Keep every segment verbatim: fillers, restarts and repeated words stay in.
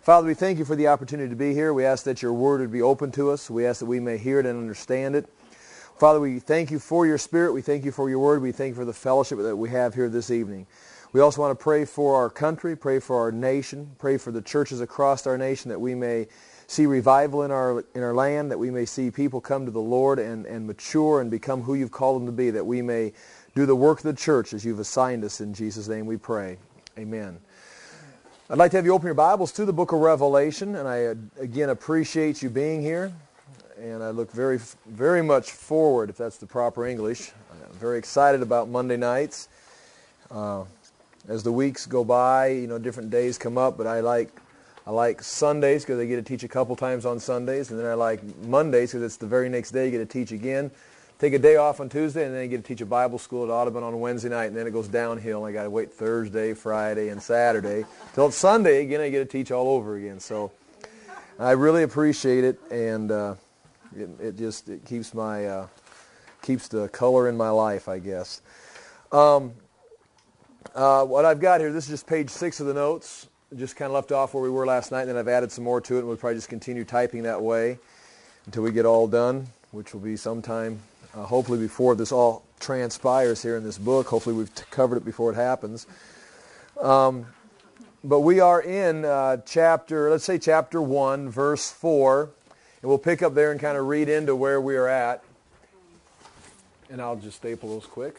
Father, we thank you for the opportunity to be here. We ask that your word would be open to us. We ask that we may hear it and understand it. Father, we thank you for your Spirit. We thank you for your word. We thank you for the fellowship that we have here this evening. We also want to pray for our country, pray for our nation, pray for the churches across our nation, that we may see revival in our in our land, that we may see people come to the Lord and, and mature and become who you've called them to be, that we may do the work of the church as you've assigned us. In Jesus' name we pray. Amen. I'd like to have you open your Bibles to the book of Revelation, and I, again, appreciate you being here, and I look very, very much forward, if that's the proper English. I'm very excited about Monday nights. Uh, as the weeks go by, you know, different days come up, but I like I like Sundays because I get to teach a couple times on Sundays, and then I like Mondays because it's the very next day you get to teach again. Take a day off on Tuesday, and then you get to teach a Bible school at Audubon on Wednesday night, and then it goes downhill. I got to wait Thursday, Friday, and Saturday till it's Sunday again. I get to teach all over again. So I really appreciate it, and uh, it, it just it keeps my uh, keeps the color in my life, I guess. Um, uh, what I've got here, this is just page six of the notes. Just kind of left off where we were last night, and then I've added some more to it, and we'll probably just continue typing that way until we get all done, which will be sometime. Uh, hopefully before this all transpires here in this book. Hopefully we've t- covered it before it happens. Um, but we are in uh, chapter, let's say chapter one, verse four. And we'll pick up there and kind of read into where we are at. And I'll just staple those quick.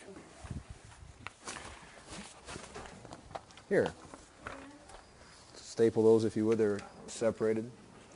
Here. Staple those if you would. They're separated.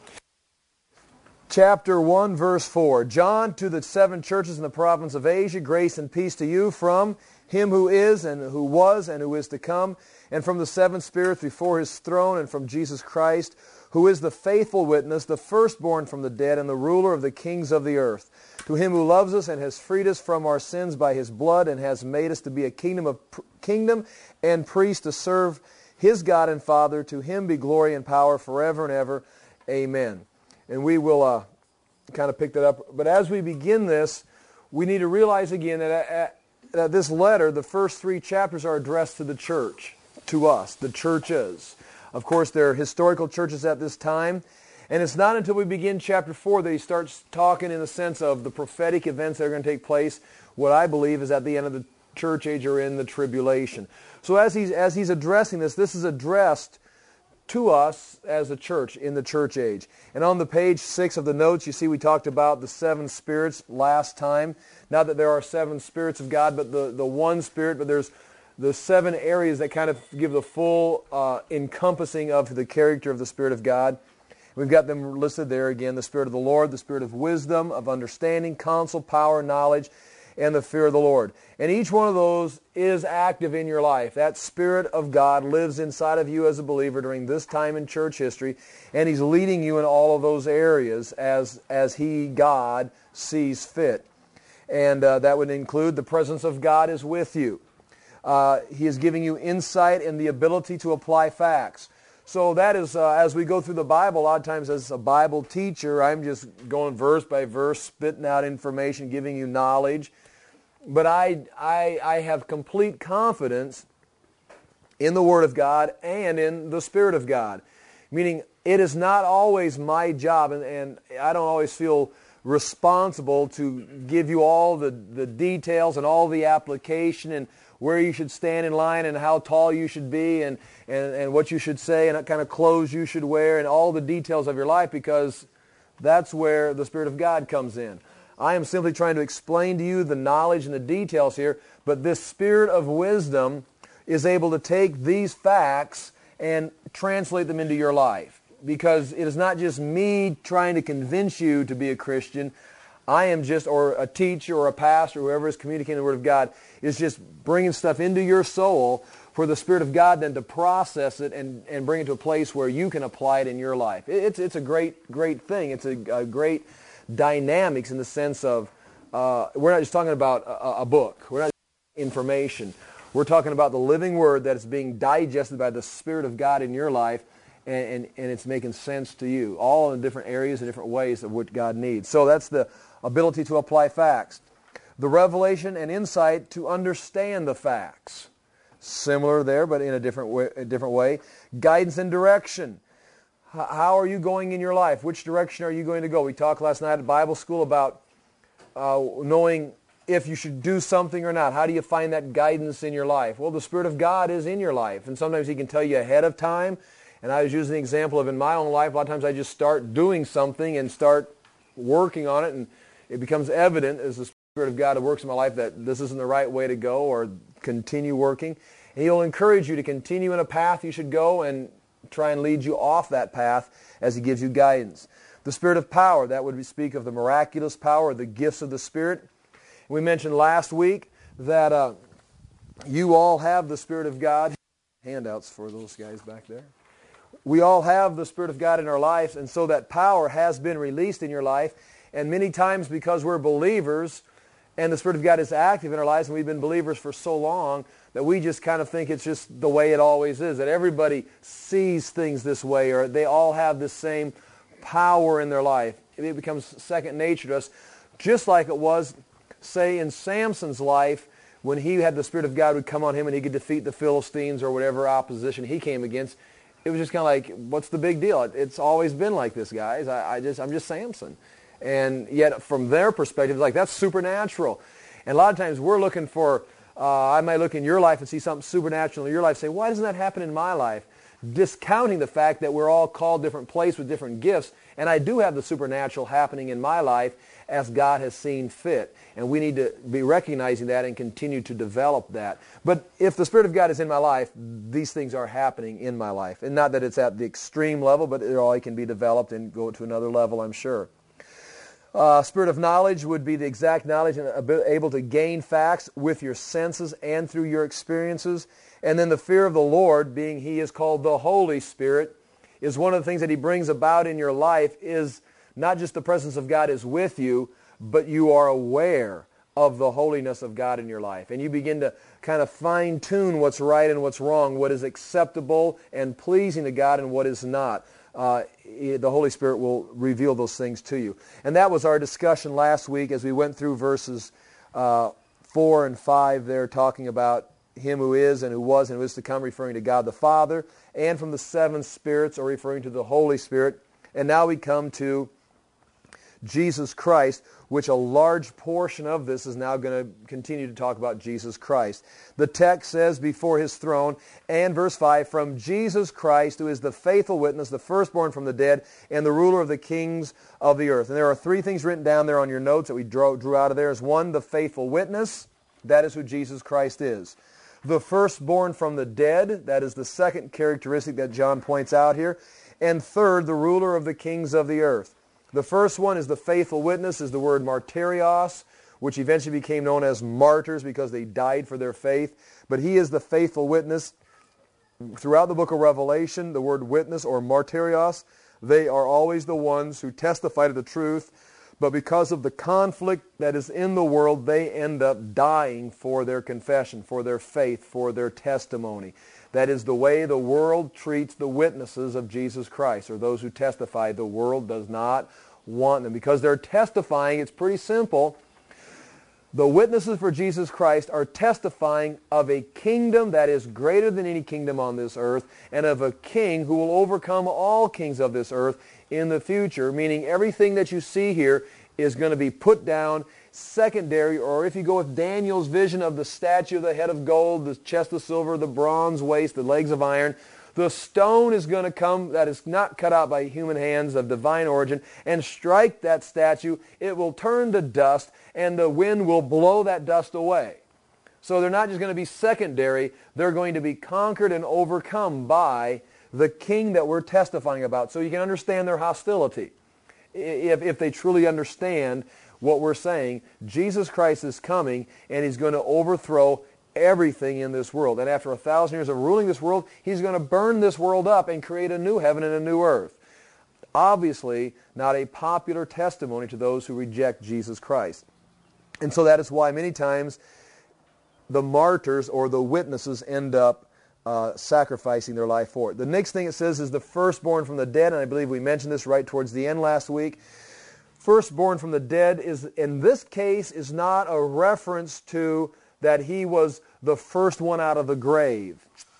Chapter one, verse four. John, to the seven churches in the province of Asia, grace and peace to you from him who is and who was and who is to come, and from the seven spirits before his throne, and from Jesus Christ, who is the faithful witness, the firstborn from the dead, and the ruler of the kings of the earth. To him who loves us and has freed us from our sins by his blood, and has made us to be a kingdom of kingdom and priest to serve his God and Father, to him be glory and power forever and ever. Amen. And we will uh, kind of pick that up. But as we begin this, we need to realize again that at, at this letter, the first three chapters are addressed to the church, to us, the churches. Of course, there are historical churches at this time. And it's not until we begin chapter four that he starts talking in the sense of the prophetic events that are going to take place, what I believe is at the end of the church age or in the tribulation. So as he's, as he's addressing this, this is addressed to us as a church in the church age. And on the page six of the notes, you see we talked about the seven spirits last time. Not that there are seven spirits of God, but the, the one spirit, but there's the seven areas that kind of give the full uh, encompassing of the character of the Spirit of God. We've got them listed there again: the Spirit of the Lord, the Spirit of wisdom, of understanding, counsel, power, knowledge, and the fear of the Lord. And each one of those is active in your life. That Spirit of God lives inside of you as a believer during this time in church history, and He's leading you in all of those areas as, as He, God, sees fit. And uh, that would include the presence of God is with you. Uh, he is giving you insight and the ability to apply facts. So that is, uh, as we go through the Bible, a lot of times as a Bible teacher, I'm just going verse by verse, spitting out information, giving you knowledge. But I, I, I have complete confidence in the Word of God and in the Spirit of God. Meaning, it is not always my job, and, and I don't always feel responsible to give you all the, the details and all the application and where you should stand in line and how tall you should be and, and, and what you should say and what kind of clothes you should wear and all the details of your life, because that's where the Spirit of God comes in. I am simply trying to explain to you the knowledge and the details here, but this Spirit of wisdom is able to take these facts and translate them into your life. Because it is not just me trying to convince you to be a Christian. I am just, or a teacher or a pastor, whoever is communicating the Word of God, is just bringing stuff into your soul for the Spirit of God then to process it and, and bring it to a place where you can apply it in your life. It's, it's a great, great thing. It's a, a great dynamics in the sense of uh, we're not just talking about a, a book. We're not just information. We're talking about the living Word that is being digested by the Spirit of God in your life, and, and, and it's making sense to you, all in different areas and different ways of what God needs. So that's the ability to apply facts. The revelation and insight to understand the facts. Similar there, but in a different way. A different way. Guidance and direction. how are you going in your life? Which direction are you going to go? We talked last night at Bible school about uh, knowing if you should do something or not. How do you find that guidance in your life? Well, the Spirit of God is in your life, and sometimes He can tell you ahead of time. And I was using the example of in my own life, a lot of times I just start doing something and start working on it, and it becomes evident as the Spirit of God works in my life that this isn't the right way to go, or continue working. And He'll encourage you to continue in a path you should go and try and lead you off that path as He gives you guidance. The Spirit of power, that would speak of the miraculous power, the gifts of the Spirit. We mentioned last week that uh, you all have the Spirit of God. Handouts for those guys back there. We all have the Spirit of God in our lives, and so that power has been released in your life. And many times because we're believers and the Spirit of God is active in our lives, and we've been believers for so long, that we just kind of think it's just the way it always is, that everybody sees things this way, or they all have the same power in their life. It becomes second nature to us, just like it was, say, in Samson's life, when he had the Spirit of God would come on him and he could defeat the Philistines or whatever opposition he came against. It was just kind of like, what's the big deal? It's always been like this, guys. I, I just, I'm just Samson. And yet, from their perspective, it's like, that's supernatural. And a lot of times we're looking for, uh, I might look in your life and see something supernatural in your life, say, why doesn't that happen in my life? Discounting the fact that we're all called different places with different gifts, and I do have the supernatural happening in my life as God has seen fit. And we need to be recognizing that and continue to develop that. But if the Spirit of God is in my life, these things are happening in my life. And not that it's at the extreme level, but it all can be developed and go to another level, I'm sure. Uh, spirit of knowledge would be the exact knowledge and able to gain facts with your senses and through your experiences. And then the fear of the Lord, being He is called the Holy Spirit, is one of the things that He brings about in your life, is not just the presence of God is with you, but you are aware of the holiness of God in your life. And you begin to kind of fine-tune what's right and what's wrong, what is acceptable and pleasing to God and what is not. Uh, the Holy Spirit will reveal those things to you. And that was our discussion last week as we went through verses uh, four and five there, talking about Him who is and who was and who is to come, referring to God the Father, and from the seven spirits, or referring to the Holy Spirit. And now we come to Jesus Christ, which a large portion of this is now going to continue to talk about Jesus Christ. The text says, before His throne, and verse five, from Jesus Christ, who is the faithful witness, the firstborn from the dead, and the ruler of the kings of the earth. And there are three things written down there on your notes that we drew, drew out of there. Is one, the faithful witness. That is who Jesus Christ is. The firstborn from the dead. That is the second characteristic that John points out here. And third, the ruler of the kings of the earth. The first one is the faithful witness, is the word martyrios, which eventually became known as martyrs because they died for their faith. But he is the faithful witness. Throughout the book of Revelation, the word witness or martyrios, they are always the ones who testify to the truth. But because of the conflict that is in the world, they end up dying for their confession, for their faith, for their testimony. That is the way the world treats the witnesses of Jesus Christ, or those who testify. The world does not want them. Because they're testifying, it's pretty simple. The witnesses for Jesus Christ are testifying of a kingdom that is greater than any kingdom on this earth, and of a king who will overcome all kings of this earth in the future, meaning everything that you see here is going to be put down, secondary, or if you go with Daniel's vision of the statue of the head of gold, the chest of silver, the bronze waist, the legs of iron, the stone is going to come that is not cut out by human hands of divine origin and strike that statue. It will turn to dust, and the wind will blow that dust away. So they're not just going to be secondary, they're going to be conquered and overcome by the king that we're testifying about. So you can understand their hostility. If, if they truly understand what we're saying, Jesus Christ is coming and He's going to overthrow everything in this world. And after a thousand years of ruling this world, He's going to burn this world up and create a new heaven and a new earth. Obviously, not a popular testimony to those who reject Jesus Christ. And so that is why many times the martyrs or the witnesses end up uh, sacrificing their life for it. The next thing it says is the firstborn from the dead, and I believe we mentioned this right towards the end last week. Firstborn from the dead is, in this case, is not a reference to that he was the first one out of the grave.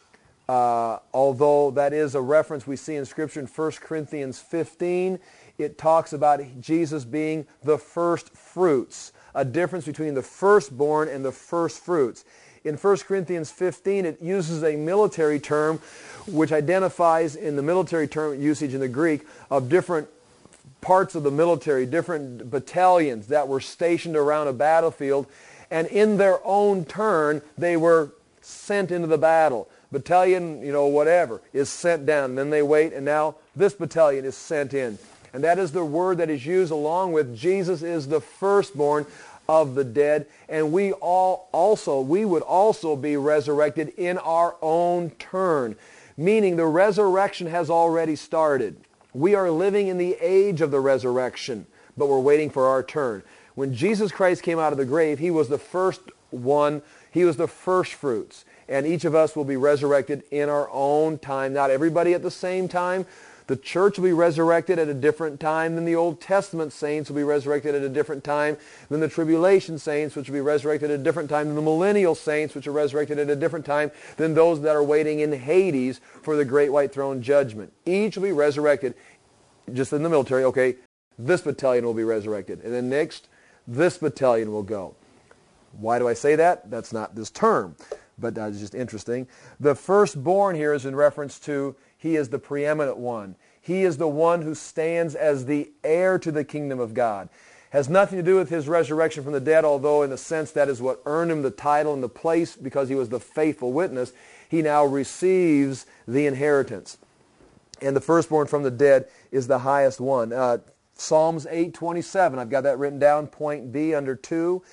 Uh, although that is a reference we see in Scripture in First Corinthians fifteen, it talks about Jesus being the first fruits, a difference between the firstborn and the first fruits. In First Corinthians fifteen, it uses a military term which identifies in the military term usage in the Greek of different parts of the military, different battalions that were stationed around a battlefield, and in their own turn, they were sent into the battle. Battalion, you know, whatever, is sent down. And then they wait, and now this battalion is sent in. And that is the word that is used along with Jesus is the firstborn of the dead. And we all also, we would also be resurrected in our own turn. Meaning the resurrection has already started. We are living in the age of the resurrection, but we're waiting for our turn. When Jesus Christ came out of the grave, He was the first one. He was the first fruits. And each of us will be resurrected in our own time. Not everybody at the same time. The church will be resurrected at a different time than the Old Testament saints will be resurrected at a different time than the tribulation saints, which will be resurrected at a different time than the millennial saints, which are resurrected at a different time than those that are waiting in Hades for the great white throne judgment. Each will be resurrected, just in the military, okay, this battalion will be resurrected. And then next, this battalion will go. Why do I say that? That's not this term, but that's just interesting. The firstborn here is in reference to He is the preeminent one. He is the one who stands as the heir to the kingdom of God. Has nothing to do with His resurrection from the dead, although in a sense that is what earned Him the title and the place because He was the faithful witness. He now receives the inheritance. And the firstborn from the dead is the highest one. Uh, Psalms eight twenty-seven, I've got that written down, point B under two.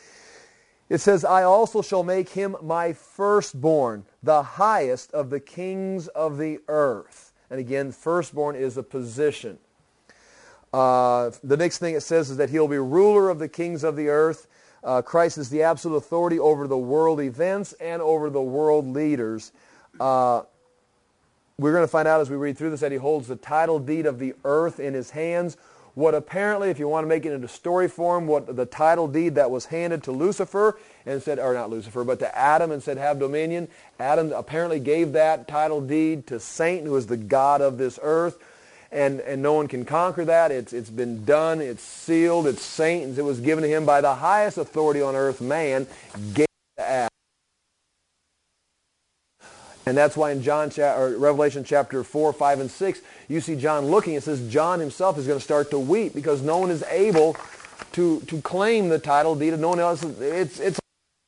It says, I also shall make him my firstborn, the highest of the kings of the earth. And again, firstborn is a position. Uh, the next thing it says is that He'll be ruler of the kings of the earth. Uh, Christ is the absolute authority over the world events and over the world leaders. Uh, we're going to find out as we read through this that He holds the title deed of the earth in His hands. What apparently, if you want to make it into story form, what the title deed that was handed to Lucifer and said, or not Lucifer, but to Adam and said, have dominion. Adam apparently gave that title deed to Satan, who is the god of this earth, and, and no one can conquer that. It's, it's been done. It's sealed. It's Satan's. It was given to him by the highest authority on earth, man, gave to Adam. And that's why in John or Revelation chapter four, five, and six, you see John looking. It says John himself is going to start to weep because no one is able to, to claim the title deed of no one else. It's, it's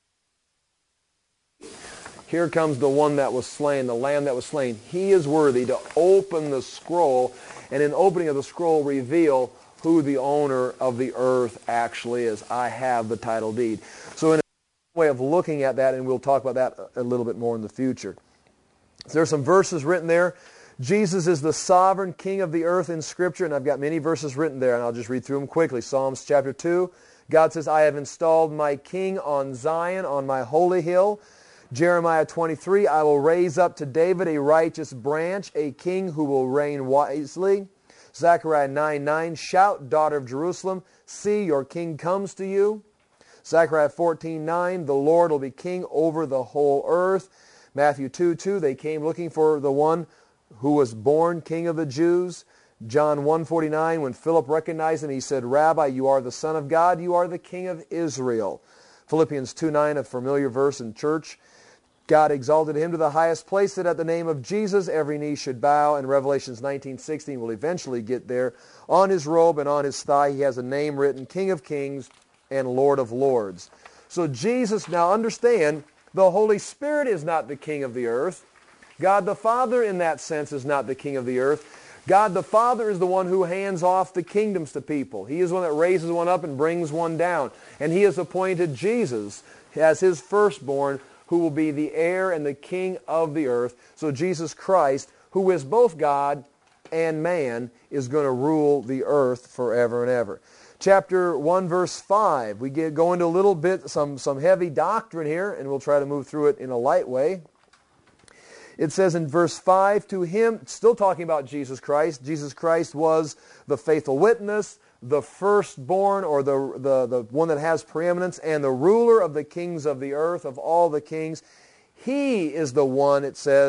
Here comes the one that was slain, the Lamb that was slain. He is worthy to open the scroll, and in opening of the scroll reveal who the owner of the earth actually is. I have the title deed. So in a way of looking at that, and we'll talk about that a little bit more in the future. There are some verses written there. Jesus is the sovereign king of the earth in Scripture, and I've got many verses written there, and I'll just read through them quickly. Psalms chapter two, God says, I have installed my king on Zion, on my holy hill. Jeremiah twenty-three, I will raise up to David a righteous branch, a king who will reign wisely. Zechariah nine nine, shout, daughter of Jerusalem, see, your king comes to you. Zechariah fourteen nine, the Lord will be king over the whole earth. Matthew two two, they came looking for the one who was born King of the Jews. John one forty-nine, when Philip recognized him, he said, Rabbi, you are the Son of God, you are the King of Israel. Philippians two nine, a familiar verse in church. God exalted him to the highest place that at the name of Jesus every knee should bow. And Revelations nineteen sixteen will eventually get there. On his robe and on his thigh he has a name written, King of Kings and Lord of Lords. So Jesus, now understand, the Holy Spirit is not the king of the earth. God the Father in that sense is not the king of the earth. God the Father is the one who hands off the kingdoms to people. He is the one that raises one up and brings one down. And He has appointed Jesus as His firstborn, who will be the heir and the king of the earth. So Jesus Christ, who is both God and man, is going to rule the earth forever and ever. Chapter one, verse five. We get, go into a little bit, some, some heavy doctrine here, and we'll try to move through it in a light way. It says in verse five, to Him, still talking about Jesus Christ, Jesus Christ was the faithful witness, the firstborn, or the, the, the one that has preeminence, and the ruler of the kings of the earth, of all the kings. He is the one, it says,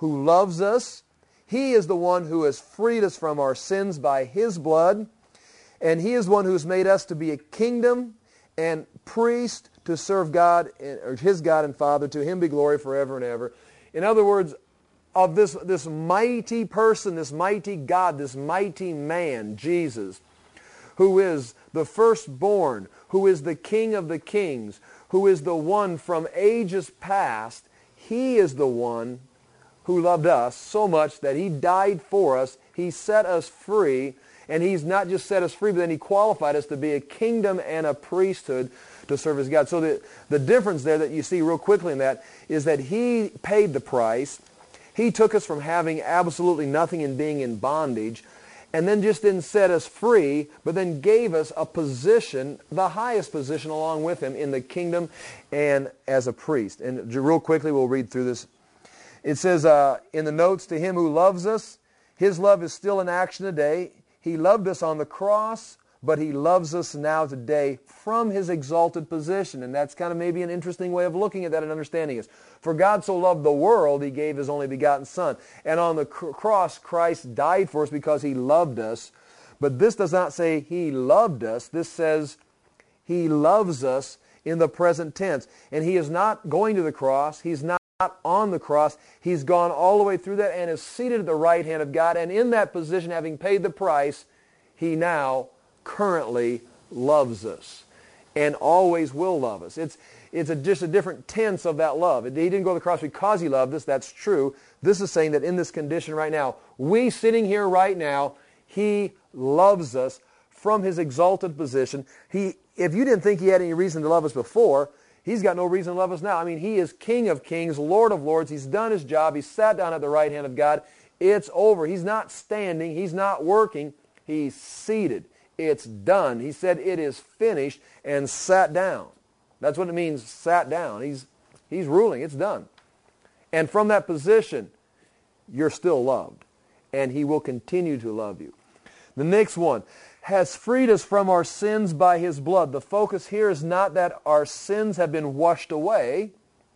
who loves us. He is the one who has freed us from our sins by His blood. And He is one who has made us to be a kingdom and priest to serve God, or His God and Father. To Him be glory forever and ever. In other words, of this, this mighty person, this mighty God, this mighty man, Jesus, who is the firstborn, who is the King of the kings, who is the one from ages past, He is the one who loved us so much that He died for us. He set us free, and He's not just set us free, but then He qualified us to be a kingdom and a priesthood to serve His God. So the, the difference there that you see real quickly in that is that He paid the price. He took us from having absolutely nothing and being in bondage, and then just didn't set us free, but then gave us a position, the highest position along with Him in the kingdom and as a priest. And real quickly, we'll read through this. It says uh, in the notes, to Him who loves us, His love is still in action today. He loved us on the cross, but He loves us now today from His exalted position. And that's kind of maybe an interesting way of looking at that and understanding it. For God so loved the world, He gave His only begotten Son. And on the cr- cross, Christ died for us because He loved us. But this does not say He loved us. This says He loves us in the present tense. And He is not going to the cross. He's not on the cross. He's gone all the way through that and is seated at the right hand of God. And in that position, having paid the price, He now currently loves us and always will love us. It's it's a, just a different tense of that love. He didn't go to the cross because He loved us. That's true. This is saying that in this condition right now, we sitting here right now, He loves us from His exalted position. He, if you didn't think He had any reason to love us before, He's got no reason to love us now. I mean, He is King of kings, Lord of lords. He's done His job. He's sat down at the right hand of God. It's over. He's not standing. He's not working. He's seated. It's done. He said it is finished and sat down. That's what it means, sat down. He's, he's ruling. It's done. And from that position, you're still loved. And He will continue to love you. The next one, has freed us from our sins by His blood. The focus here is not that our sins have been washed away,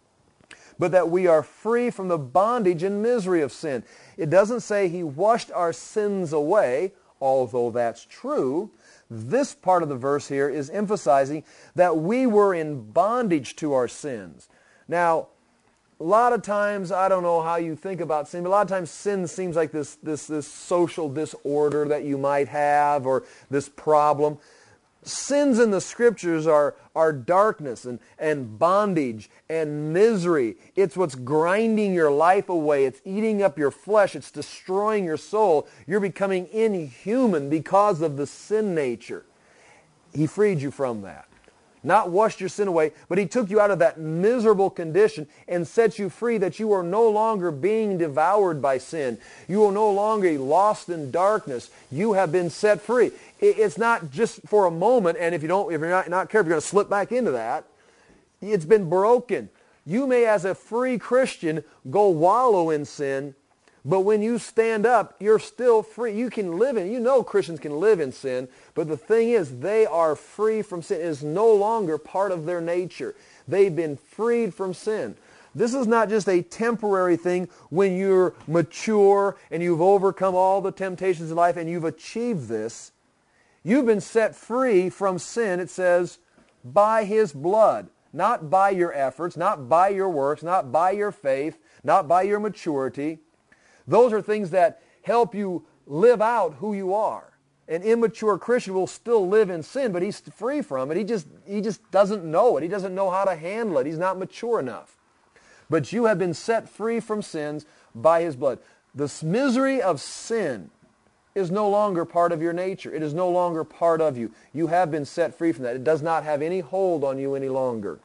but that we are free from the bondage and misery of sin. It doesn't say He washed our sins away, although that's true. This part of the verse here is emphasizing that we were in bondage to our sins. Now, a lot of times, I don't know how you think about sin, but a lot of times sin seems like this, this, this social disorder that you might have, or this problem. Sins in the Scriptures are, are darkness and, and bondage and misery. It's what's grinding your life away. It's eating up your flesh. It's destroying your soul. You're becoming inhuman because of the sin nature. He freed you from that. Not washed your sin away, but He took you out of that miserable condition and set you free, that you are no longer being devoured by sin. You are no longer lost in darkness. You have been set free. It's not just for a moment, and if you don't, if you're not, not careful, you're going to slip back into that. It's been broken. You may, as a free Christian, go wallow in sin, but when you stand up, you're still free. You can live in, you know Christians can live in sin, but the thing is, they are free from sin. It is no longer part of their nature. They've been freed from sin. This is not just a temporary thing when you're mature and you've overcome all the temptations in life and you've achieved this. You've been set free from sin, it says, by His blood. Not by your efforts, not by your works, not by your faith, not by your maturity. Those are things that help you live out who you are. An immature Christian will still live in sin, but he's free from it. He just, he just doesn't know it. He doesn't know how to handle it. He's not mature enough. But you have been set free from sins by His blood. The misery of sin is no longer part of your nature. It is no longer part of you. You have been set free from that. It does not have any hold on you any longer.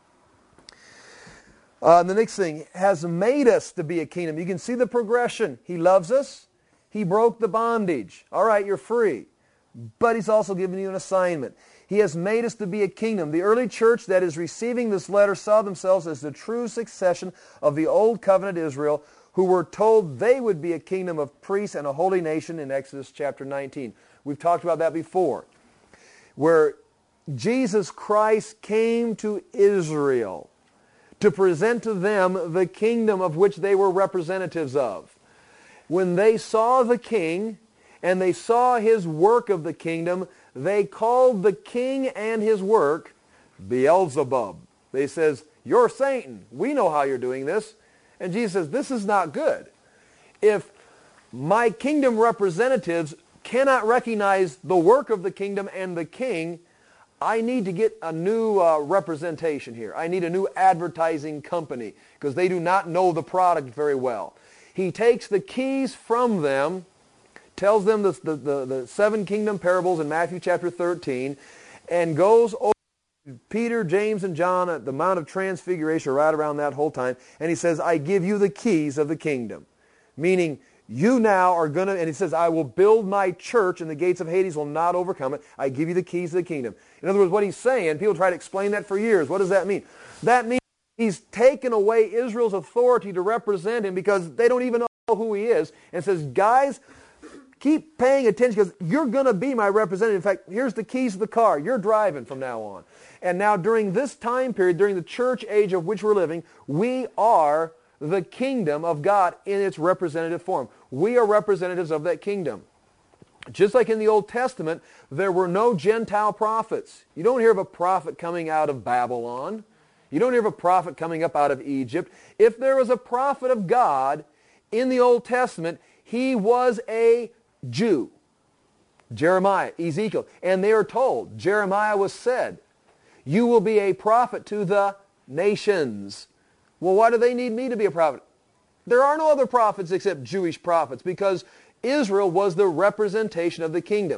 Uh, the next thing, has made us to be a kingdom. You can see the progression. He loves us. He broke the bondage. All right, you're free. But He's also given you an assignment. He has made us to be a kingdom. The early church that is receiving this letter saw themselves as the true succession of the old covenant Israel, who were told they would be a kingdom of priests and a holy nation in Exodus chapter nineteen. We've talked about that before, where Jesus Christ came to Israel to present to them the kingdom of which they were representatives of. When they saw the king and they saw his work of the kingdom, they called the king and his work Beelzebub. They says, "You're Satan. We know how you're doing this." And Jesus says, this is not good. If my kingdom representatives cannot recognize the work of the kingdom and the king, I need to get a new uh, representation here. I need a new advertising company because they do not know the product very well. He takes the keys from them, tells them the, the, the, the seven kingdom parables in Matthew chapter thirteen, and goes over Peter, James, and John at the Mount of Transfiguration, right around that whole time, and he says, I give you the keys of the kingdom. Meaning, you now are going to, and he says, I will build my church and the gates of Hades will not overcome it. I give you the keys of the kingdom. In other words, what he's saying, people try to explain that for years. What does that mean? That means he's taken away Israel's authority to represent him because they don't even know who he is, and says, guys, keep paying attention because you're going to be my representative. In fact, here's the keys of the car. You're driving from now on. And now during this time period, during the church age of which we're living, we are the kingdom of God in its representative form. We are representatives of that kingdom. Just like in the Old Testament, there were no Gentile prophets. You don't hear of a prophet coming out of Babylon. You don't hear of a prophet coming up out of Egypt. If there was a prophet of God in the Old Testament, he was a Jew. Jeremiah, Ezekiel. And they are told, Jeremiah was said, you will be a prophet to the nations. Well, why do they need me to be a prophet? There are no other prophets except Jewish prophets because Israel was the representation of the kingdom.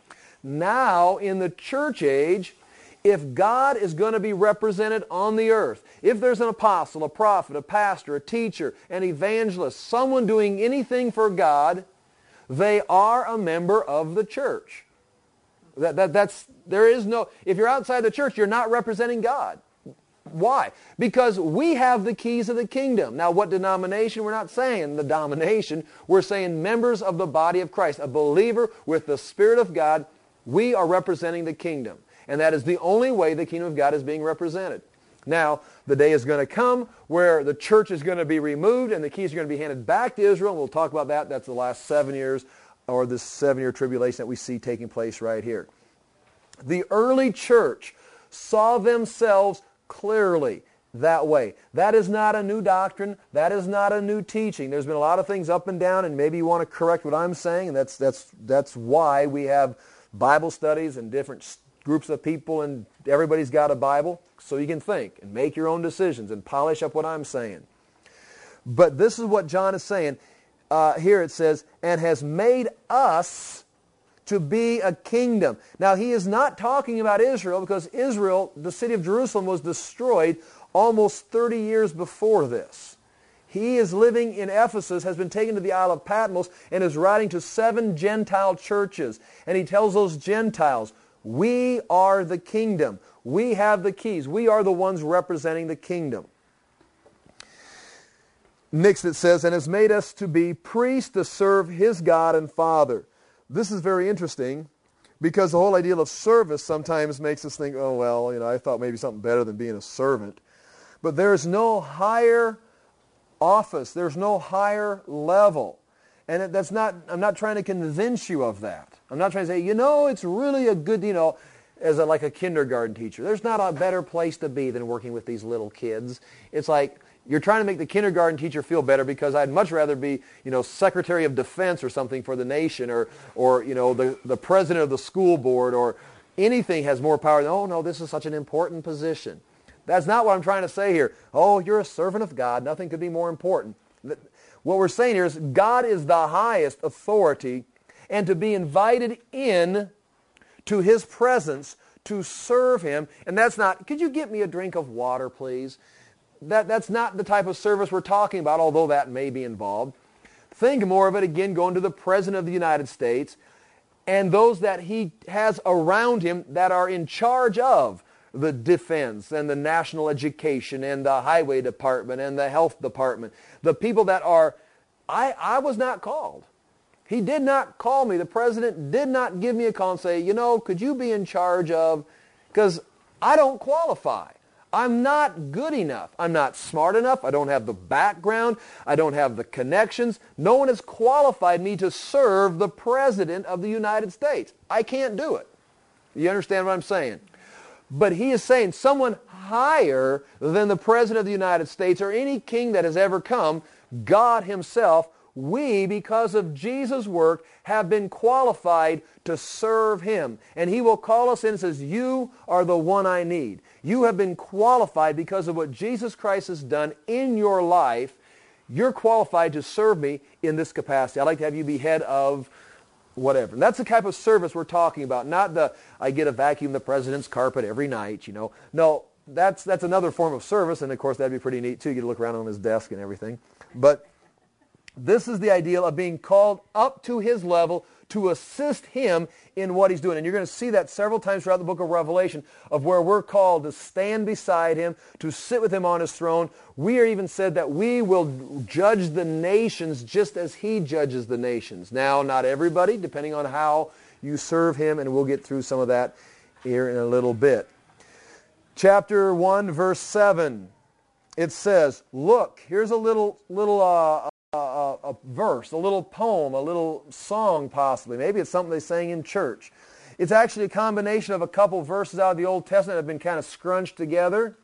Now, in the church age, if God is going to be represented on the earth, if there's an apostle, a prophet, a pastor, a teacher, an evangelist, someone doing anything for God, they are a member of the church. That, that, that's, there is no, if you're outside the church, you're not representing God. Why? Because we have the keys of the kingdom. Now, what denomination? We're not saying the domination. We're saying members of the body of Christ. A believer with the Spirit of God, we are representing the kingdom. And that is the only way the kingdom of God is being represented. Now, the day is going to come where the church is going to be removed and the keys are going to be handed back to Israel. And we'll talk about that. That's the last seven years or this seven-year tribulation that we see taking place right here. The early church saw themselves clearly that way. That is not a new doctrine. That is not a new teaching. There's been a lot of things up and down, and maybe you want to correct what I'm saying, and that's, that's, that's why we have Bible studies and different groups of people, and everybody's got a Bible, so you can think and make your own decisions and polish up what I'm saying. But this is what John is saying. Uh, here it says, and has made us to be a kingdom. Now, he is not talking about Israel because Israel, the city of Jerusalem, was destroyed almost thirty years before this. He is living in Ephesus, has been taken to the Isle of Patmos, and is writing to seven Gentile churches. And he tells those Gentiles, we are the kingdom. We have the keys. We are the ones representing the kingdom. Next it says, and has made us to be priests to serve his God and Father. This is very interesting because the whole idea of service sometimes makes us think, oh, well, you know, I thought maybe something better than being a servant. But there's no higher office. There's no higher level. And that's not, I'm not trying to convince you of that. I'm not trying to say, you know, it's really a good, you know, as a, like a kindergarten teacher. There's not a better place to be than working with these little kids. It's like, you're trying to make the kindergarten teacher feel better because I'd much rather be, you know, Secretary of Defense or something for the nation, or, or you know, the, the president of the school board, or anything has more power. Oh, no, this is such an important position. That's not what I'm trying to say here. Oh, you're a servant of God. Nothing could be more important. What we're saying here is God is the highest authority, and to be invited in to his presence to serve him, and that's not, could you get me a drink of water, please? That, that's not the type of service we're talking about, although that may be involved. Think more of it, again, going to the President of the United States and those that he has around him that are in charge of the defense and the national education and the highway department and the health department. The people that are, I, I was not called. He did not call me. The President did not give me a call and say, you know, could you be in charge of, because I don't qualify. I'm not good enough. I'm not smart enough. I don't have the background. I don't have the connections. No one has qualified me to serve the President of the United States. I can't do it. You understand what I'm saying? But he is saying someone higher than the President of the United States or any king that has ever come, God himself, we, because of Jesus' work, have been qualified to serve him. And he will call us in and says, you are the one I need. You have been qualified because of what Jesus Christ has done in your life. You're qualified to serve me in this capacity. I'd like to have you be head of whatever. And that's the type of service we're talking about. Not the, I get to vacuum the president's carpet every night, you know. No, that's, that's another form of service. And of course, that'd be pretty neat too. You get to look around on his desk and everything. But this is the ideal of being called up to his level to assist him in what he's doing. And you're going to see that several times throughout the book of Revelation of where we're called to stand beside him, to sit with him on his throne. We are even said that we will judge the nations just as he judges the nations. Now, not everybody, depending on how you serve him, and we'll get through some of that here in a little bit. Chapter one, verse seven, it says, look, here's a little, little uh, A, a verse, a little poem, a little song possibly. Maybe it's something they sang in church. It's actually a combination of a couple verses out of the Old Testament that have been kind of scrunched together.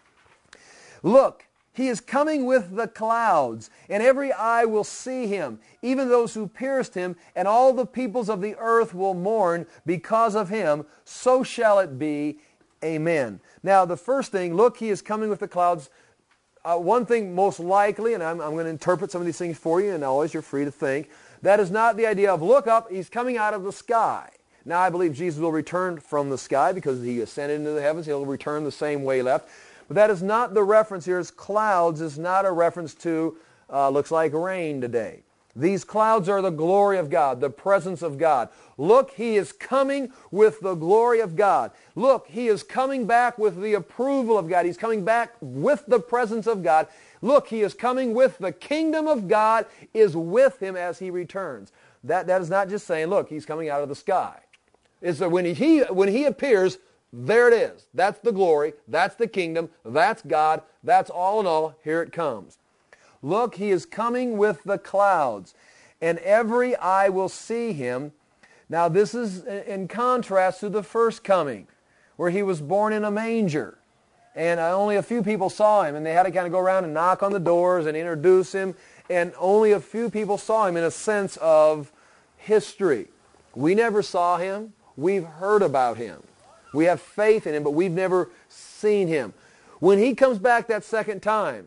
Look, he is coming with the clouds, and every eye will see him, even those who pierced him, and all the peoples of the earth will mourn because of him. So shall it be. Amen. Now, the first thing, look, he is coming with the clouds. Uh, one thing most likely, and I'm, I'm going to interpret some of these things for you, and always you're free to think, that is not the idea of look up, he's coming out of the sky. Now I believe Jesus will return from the sky because he ascended into the heavens. He'll return the same way he left. But that is not the reference here. As clouds is not a reference to, uh, looks like rain today. These clouds are the glory of God, the presence of God. Look, he is coming with the glory of God. Look, he is coming back with the approval of God. He's coming back with the presence of God. Look, he is coming with the kingdom of God is with him as he returns. That, that is not just saying, look, he's coming out of the sky. It's that when he, when he appears, there it is. That's the glory. That's the kingdom. That's God. That's all in all. Here it comes. Look, he is coming with the clouds, and every eye will see him. Now, this is in contrast to the first coming, where he was born in a manger, and only a few people saw him, and they had to kind of go around and knock on the doors and introduce him, and only a few people saw him in a sense of history. We never saw him. We've heard about him. We have faith in him, but we've never seen him. When he comes back that second time,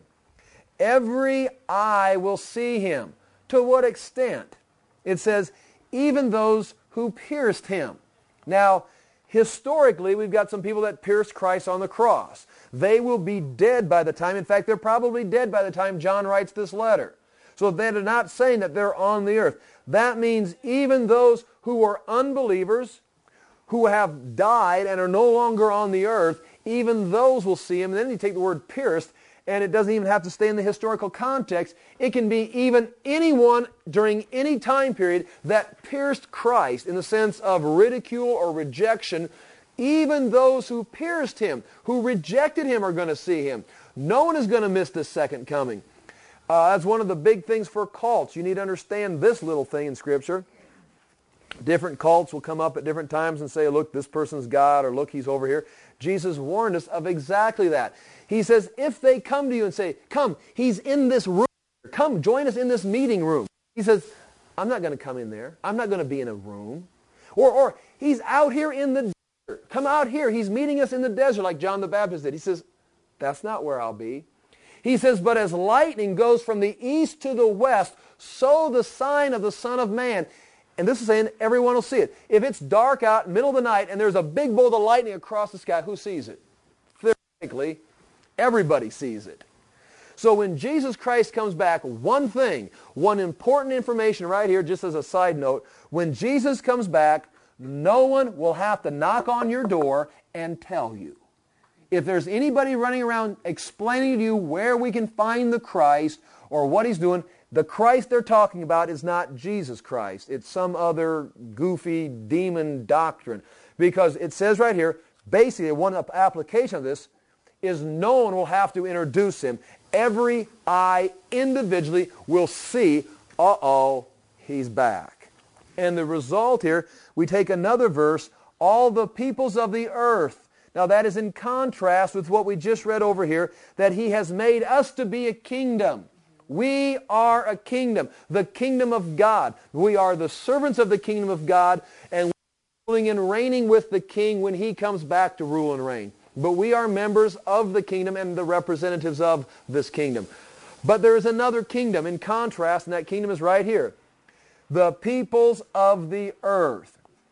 every eye will see him. To what extent? It says, even those who pierced him. Now, historically, we've got some people that pierced Christ on the cross. They will be dead by the time, in fact, they're probably dead by the time John writes this letter. So they're not saying that they're on the earth. That means even those who are unbelievers, who have died and are no longer on the earth, even those will see him. And then you take the word pierced, and it doesn't even have to stay in the historical context. It can be even anyone during any time period that pierced Christ in the sense of ridicule or rejection. Even those who pierced him, who rejected him, are going to see him. No one is going to miss this second coming. Uh, that's one of the big things for cults. You need to understand this little thing in Scripture. Different cults will come up at different times and say, look, this person's God, or look, he's over here. Jesus warned us of exactly that. He says, if they come to you and say, come, he's in this room. Come, join us in this meeting room. He says, I'm not going to come in there. I'm not going to be in a room. Or, or he's out here in the desert. Come out here. He's meeting us in the desert like John the Baptist did. He says, that's not where I'll be. He says, but as lightning goes from the east to the west, so the sign of the Son of Man. And this is saying everyone will see it. If it's dark out, middle of the night, and there's a big bolt of lightning across the sky, who sees it? Theoretically, everybody sees it. So when Jesus Christ comes back, one thing, one important information right here, just as a side note, when Jesus comes back, no one will have to knock on your door and tell you. If there's anybody running around explaining to you where we can find the Christ or what he's doing, the Christ they're talking about is not Jesus Christ. It's some other goofy demon doctrine. Because it says right here, basically one application of this, is no one will have to introduce him. Every eye individually will see, uh-oh, he's back. And the result here, we take another verse, all the peoples of the earth. Now that is in contrast with what we just read over here, that he has made us to be a kingdom. We are a kingdom, the kingdom of God. We are the servants of the kingdom of God, and we're ruling and reigning with the king when he comes back to rule and reign. But we are members of the kingdom and the representatives of this kingdom. But there is another kingdom in contrast, and that kingdom is right here. The peoples of the earth.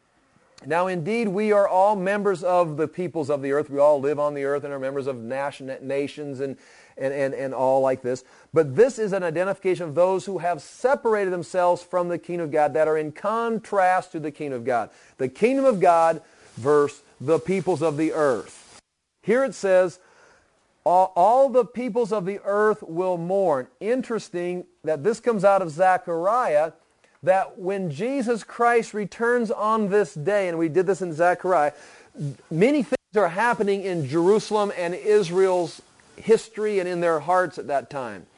Now, indeed, we are all members of the peoples of the earth. We all live on the earth and are members of nation, nations and, and, and, and all like this. But this is an identification of those who have separated themselves from the kingdom of God, that are in contrast to the kingdom of God. The kingdom of God versus the peoples of the earth. Here it says, all, all the peoples of the earth will mourn. Interesting that this comes out of Zechariah, that when Jesus Christ returns on this day, and we did this in Zechariah, many things are happening in Jerusalem and Israel's history and in their hearts at that time.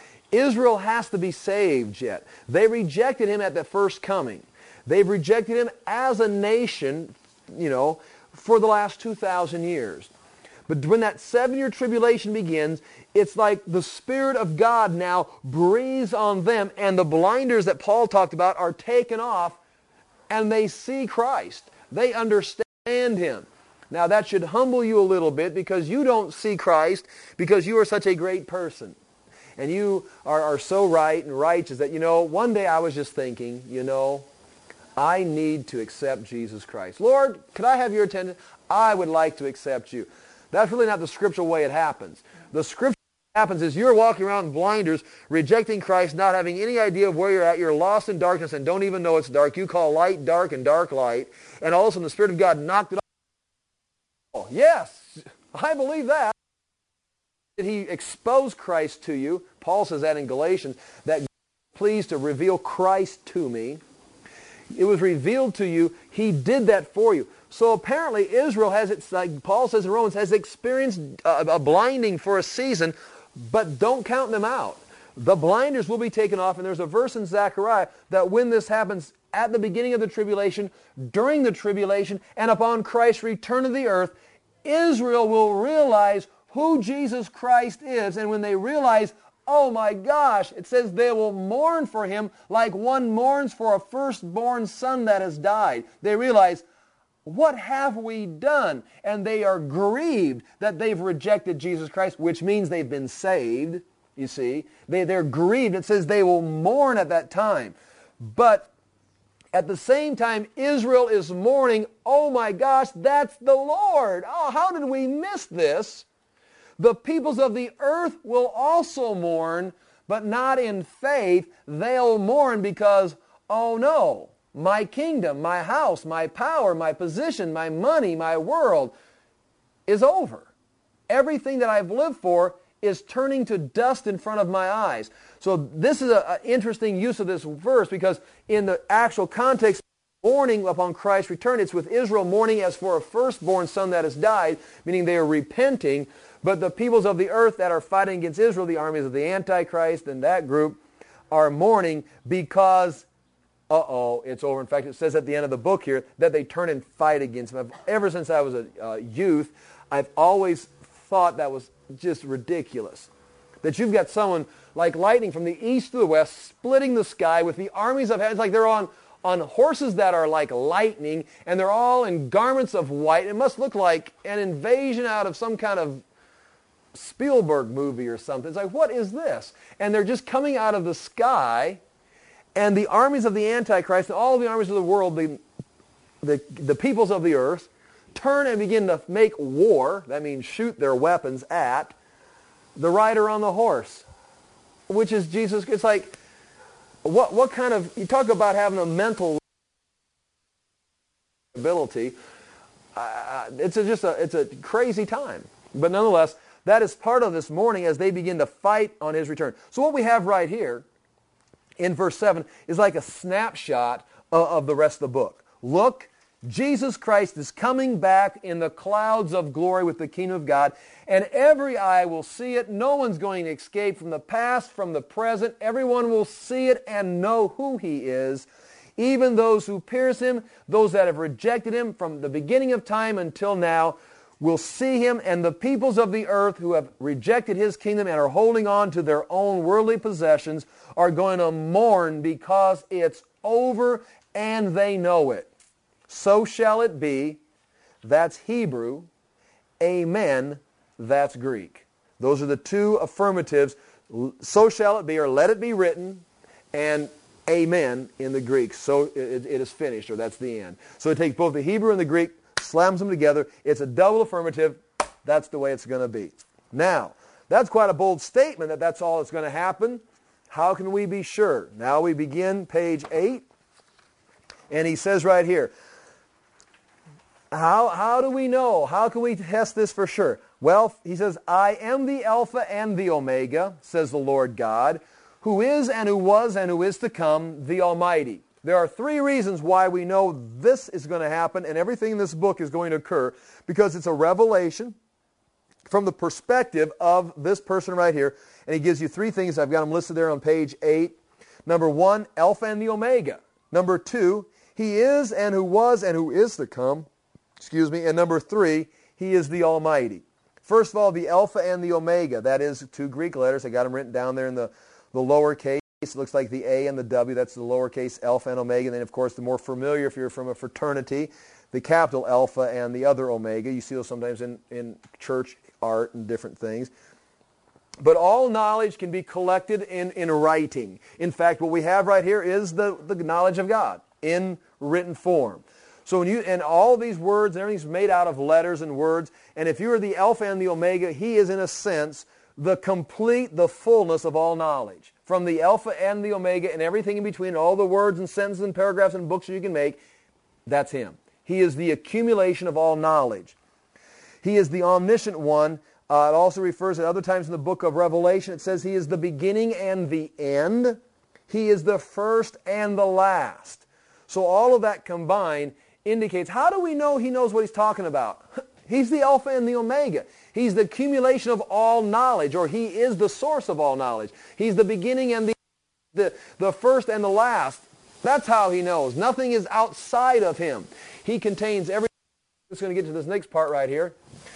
Israel has to be saved yet. They rejected him at the first coming. They've rejected him as a nation, you know, for the last two thousand years. But when that seven-year tribulation begins, it's like the Spirit of God now breathes on them, and the blinders that Paul talked about are taken off, and they see Christ. They understand him. Now that should humble you a little bit, because you don't see Christ because you are such a great person. And you are, are so right and righteous that, you know, one day I was just thinking, you know, I need to accept Jesus Christ. Lord, could I have your attention? I would like to accept you. That's really not the scriptural way it happens. The scriptural way it happens is you're walking around in blinders, rejecting Christ, not having any idea of where you're at. You're lost in darkness and don't even know it's dark. You call light dark and dark light. And all of a sudden the Spirit of God knocked it off. Yes, I believe that. Did he expose Christ to you? Paul says that in Galatians, that God is pleased to reveal Christ to me. It was revealed to you. He did that for you. So apparently Israel has, it's like Paul says in Romans, has experienced a, a blinding for a season, but don't count them out. The blinders will be taken off, and there's a verse in Zechariah that when this happens at the beginning of the tribulation, during the tribulation, and upon Christ's return to the earth, Israel will realize who Jesus Christ is, and when they realize, oh my gosh, it says they will mourn for him like one mourns for a firstborn son that has died. They realize, what have we done? And they are grieved that they've rejected Jesus Christ, which means they've been saved, you see. They, they're grieved. It says they will mourn at that time. But at the same time, Israel is mourning, oh my gosh, that's the Lord. Oh, how did we miss this? The peoples of the earth will also mourn, but not in faith. They'll mourn because, oh no, my kingdom, my house, my power, my position, my money, my world is over. Everything that I've lived for is turning to dust in front of my eyes. So this is an interesting use of this verse, because in the actual context, mourning upon Christ's return, it's with Israel mourning as for a firstborn son that has died, meaning they are repenting. But the peoples of the earth that are fighting against Israel, the armies of the Antichrist and that group, are mourning because, uh-oh, it's over. In fact, it says at the end of the book here that they turn and fight against him. Ever since I was a uh, youth, I've always thought that was just ridiculous. That you've got someone like lightning from the east to the west splitting the sky with the armies of heaven. It's like they're on, on horses that are like lightning, and they're all in garments of white. It must look like an invasion out of some kind of Spielberg movie or something. It's like, what is this? And they're just coming out of the sky, and the armies of the Antichrist and all the armies of the world, the, the, the peoples of the earth, turn and begin to make war. That means shoot their weapons at the rider on the horse, which is Jesus. It's like, what, what kind of, you talk about having a mental ability. Uh, it's a, just a, it's a crazy time. But nonetheless, that is part of this mourning as they begin to fight on his return. So what we have right here in verse seven is like a snapshot of, of the rest of the book. Look Jesus Christ is coming back in the clouds of glory with the kingdom of God, and every eye will see it. No one's going to escape from the past, from the present. Everyone will see it and know who he is. Even those who pierce him, those that have rejected him from the beginning of time until now, will see him, and the peoples of the earth who have rejected his kingdom and are holding on to their own worldly possessions are going to mourn because it's over and they know it. So shall it be. That's Hebrew. Amen. That's Greek. Those are the two affirmatives. So shall it be, or let it be written, and amen in the Greek. So it, it is finished, or that's the end. So it takes both the Hebrew and the Greek, slams them together. It's a double affirmative. That's the way it's going to be. Now, that's quite a bold statement that that's all that's going to happen. How can we be sure? Now we begin page eight. And he says right here, how, how do we know? How can we test this for sure? Well, he says, I am the Alpha and the Omega, says the Lord God, who is and who was and who is to come, the Almighty. There are three reasons why we know this is going to happen and everything in this book is going to occur, because it's a revelation from the perspective of this person right here. And he gives you three things. I've got them listed there on page eight. Number one, Alpha and the Omega. Number two, he is and who was and who is to come. Excuse me. And number three, he is the Almighty. First of all, the Alpha and the Omega. That is two Greek letters. I got them written down there in the, the lowercase. It looks like the A and the W. That's the lowercase Alpha and Omega. And then, of course, the more familiar, if you're from a fraternity, the capital Alpha and the other Omega. You see those sometimes in, in church art and different things. But all knowledge can be collected in, in writing. In fact, what we have right here is the, the knowledge of God in written form. So when you, and all these words and everything's made out of letters and words. And if you are the Alpha and the Omega, he is in a sense the complete, the fullness of all knowledge. From the Alpha and the Omega and everything in between, all the words and sentences and paragraphs and books you can make, that's him. He is the accumulation of all knowledge. He is the omniscient one. Uh, it also refers at other times in the book of Revelation, it says he is the beginning and the end. He is the first and the last. So all of that combined indicates, how do we know he knows what he's talking about? He's the Alpha and the Omega. He's the accumulation of all knowledge, or he is the source of all knowledge. He's the beginning and the, the, the first and the last. That's how he knows. Nothing is outside of him. He contains everything. I'm just going to get to this next part right here.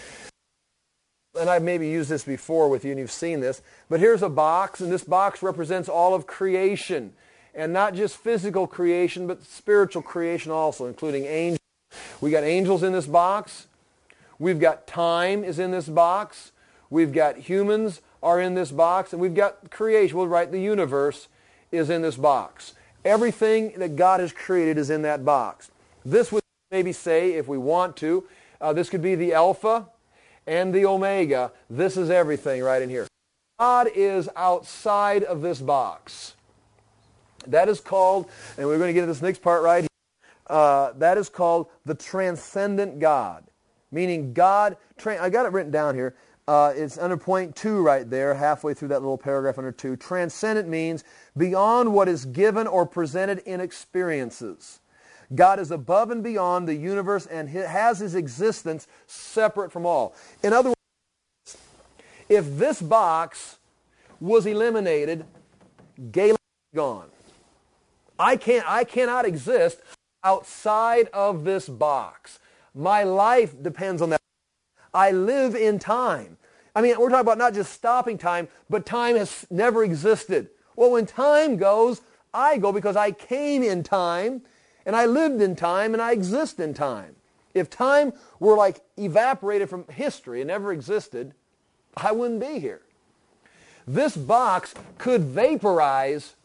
And I've maybe used this before with you, and you've seen this. But here's a box, and this box represents all of creation. And not just physical creation, but spiritual creation also, including angels. We got angels in this box. We've got time is in this box. We've got humans are in this box. And we've got creation. We'll write the universe is in this box. Everything that God has created is in that box. This would maybe say, if we want to, uh, this could be the Alpha and the Omega. This is everything right in here. God is outside of this box. That is called, and we're going to get to this next part right here, uh, that is called the transcendent God. Meaning God, tra- I got it written down here. Uh, it's under point two right there, halfway through that little paragraph under two. Transcendent means beyond what is given or presented in experiences. God is above and beyond the universe and has his existence separate from all. In other words, if this box was eliminated, Galen is gone. I can't, I cannot exist outside of this box. My life depends on that. I live in time. I mean, we're talking about not just stopping time, but time has never existed. Well, when time goes, I go because I came in time, and I lived in time, and I exist in time. If time were like evaporated from history and never existed, I wouldn't be here. This box could vaporize,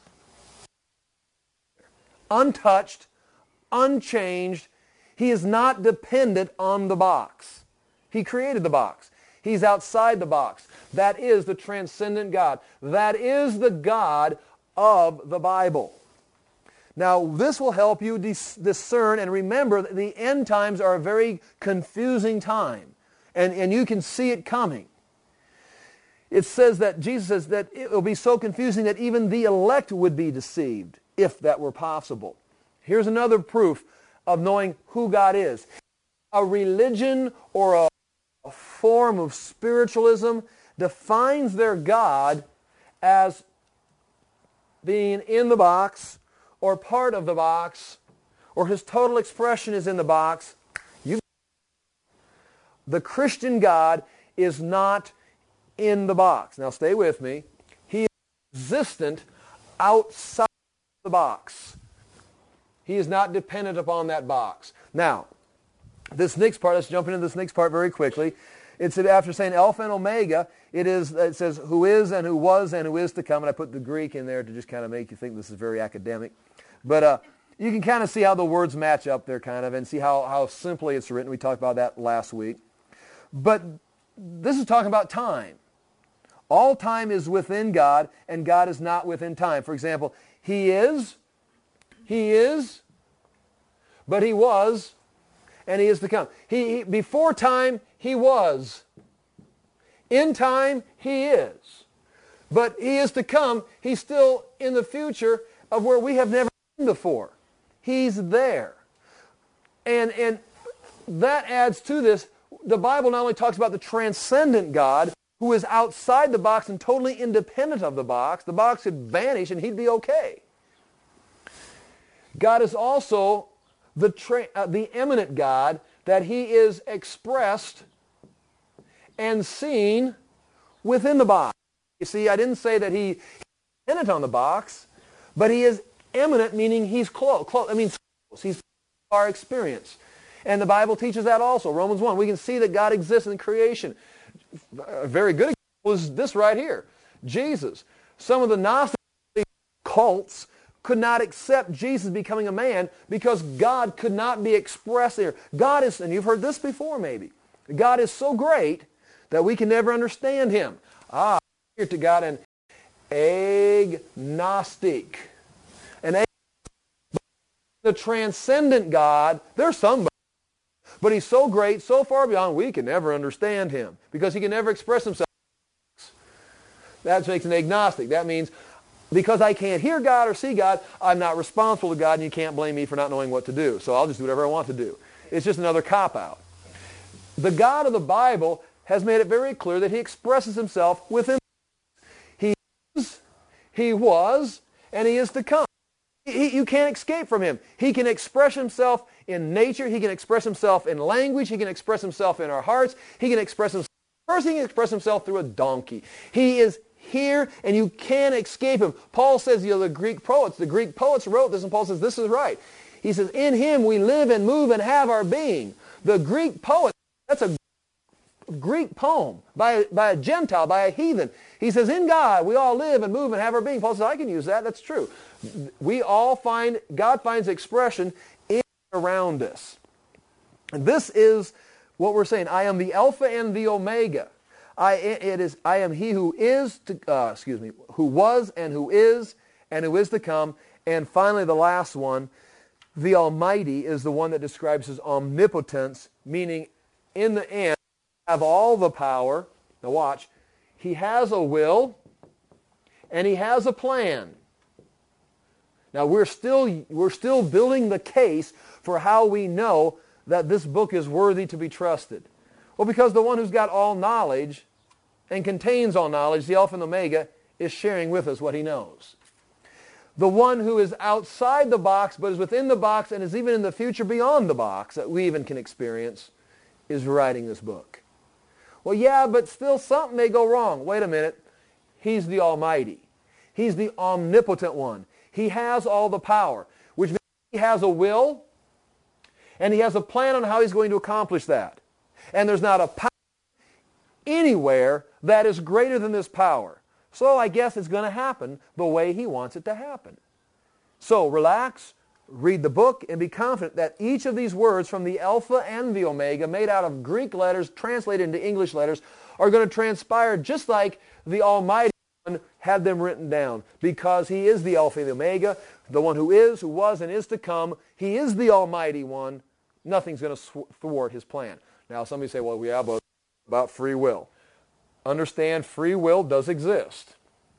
untouched, unchanged. He is not dependent on the box. He created the box. He's outside the box. That is the transcendent God. That is the God of the Bible. Now, this will help you dis- discern and remember that the end times are a very confusing time. And, and you can see it coming. It says that, Jesus says that it will be so confusing that even the elect would be deceived, if that were possible. Here's another proof of knowing who God is. A religion or a, a form of spiritualism defines their God as being in the box or part of the box, or his total expression is in the box. You, the Christian God is not in the box. Now stay with me. He is existent outside the box. He is not dependent upon that box. Now, this next part, let's jump into this next part very quickly. It's after saying Alpha and Omega, it is. It says who is and who was and who is to come. And I put the Greek in there to just kind of make you think this is very academic. But uh, you can kind of see how the words match up there kind of and see how, how simply it's written. We talked about that last week. But this is talking about time. All time is within God, and God is not within time. For example, He is, He is, but He was, and He is to come. He, he before time, He was. In time, He is. But He is to come. He's still in the future of where we have never been before. He's there. And, and that adds to this. The Bible not only talks about the transcendent God, who is outside the box and totally independent of the box. The box could vanish and He'd be okay. God is also the, tra- uh, the eminent God, that He is expressed and seen within the box. You see, I didn't say that He is dependent on the box, but He is eminent, meaning He's close. Clo- I mean, close. He's our experience. And the Bible teaches that also. Romans one, we can see that God exists in creation. A very good example is this right here. Jesus. Some of the Gnostic cults could not accept Jesus becoming a man because God could not be expressed there. God is, and you've heard this before maybe, God is so great that we can never understand Him. Ah, here to God an agnostic. An ag- the transcendent God, there's somebody. But He's so great, so far beyond, we can never understand Him because He can never express Himself. That makes an agnostic. That means because I can't hear God or see God, I'm not responsible to God, and you can't blame me for not knowing what to do. So I'll just do whatever I want to do. It's just another cop-out. The God of the Bible has made it very clear that He expresses Himself within. He is, He was, and He is to come. He, you can't escape from Him. He can express Himself in nature. He can express Himself in language. He can express Himself in our hearts. He can express Himself. First, He can express Himself through a donkey. He is here, and you can't escape Him. Paul says, you know, the Greek poets, the Greek poets wrote this, and Paul says, this is right. He says, in Him we live and move and have our being. The Greek poet, that's a Greek poem by, by a Gentile, by a heathen. He says, in God we all live and move and have our being. Paul says, I can use that. That's true. We all find, God finds expression in and around us. And this is what we're saying. I am the Alpha and the Omega. I, it is, I am He who is, to, uh, excuse me, who was and who is and who is to come. And finally, the last one, the Almighty, is the one that describes His omnipotence, meaning in the end, have all the power. Now watch. He has a will and He has a plan. Now we're still, we're still building the case for how we know that this book is worthy to be trusted. Well, because the one who's got all knowledge and contains all knowledge, the Alpha and Omega, is sharing with us what He knows. The one who is outside the box but is within the box and is even in the future beyond the box that we even can experience is writing this book. Well, yeah, but still something may go wrong. Wait a minute. He's the Almighty. He's the omnipotent one. He has all the power, which means He has a will and He has a plan on how He's going to accomplish that. And there's not a power anywhere that is greater than this power. So I guess it's going to happen the way He wants it to happen. So relax, read the book, and be confident that each of these words from the Alpha and the Omega, made out of Greek letters, translated into English letters, are going to transpire just like the Almighty One had them written down. Because He is the Alpha and the Omega, the one who is, who was, and is to come. He is the Almighty One. Nothing's going to thwart His plan. Now somebody say, well, yeah, but about free will. Understand, free will does exist.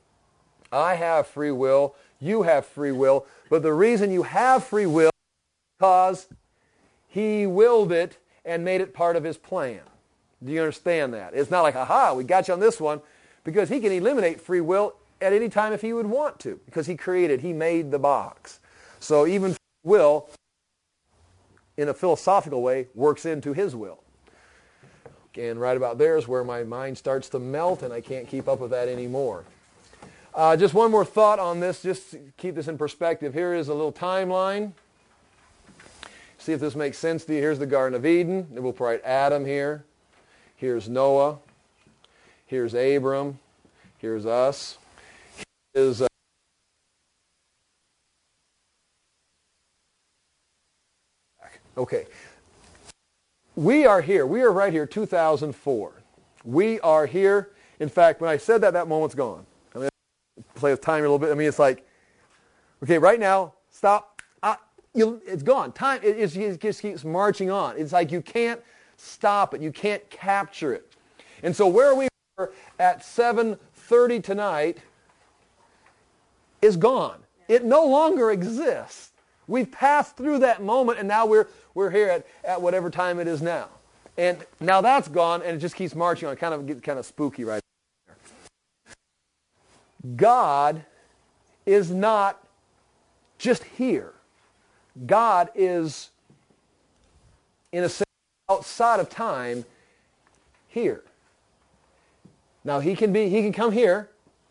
I have free will. You have free will. But the reason you have free will is because He willed it and made it part of his plan. Do you understand that? It's not like, aha, we got you on this one, because he can eliminate free will at any time if he would want to, because he created, he made the box. So even free will, in a philosophical way, works into his will. And right about there is where my mind starts to melt, and I can't keep up with that anymore. Uh, just one more thought on this, just to keep this in perspective. Here is a little timeline. See if this makes sense to you. Here's the Garden of Eden. We'll write Adam here. Here's Noah. Here's Abram. Here's us. Here's uh, okay. We are here. We are right here, two thousand four. We are here. In fact, when I said that, that moment's gone. I mean, play with time a little bit. I mean, it's like, okay, right now, stop. Uh, you, it's gone. Time, it, it, it just keeps marching on. It's like you can't stop it. You can't capture it. And so where we were at seven thirty tonight is gone. It no longer exists. We've passed through that moment, and now we're we're here at, at whatever time it is now. And now that's gone, and it just keeps marching on. It kind of gets kind of spooky right there. God is not just here. God is, in a sense, outside of time, here. Now he can be, he can come here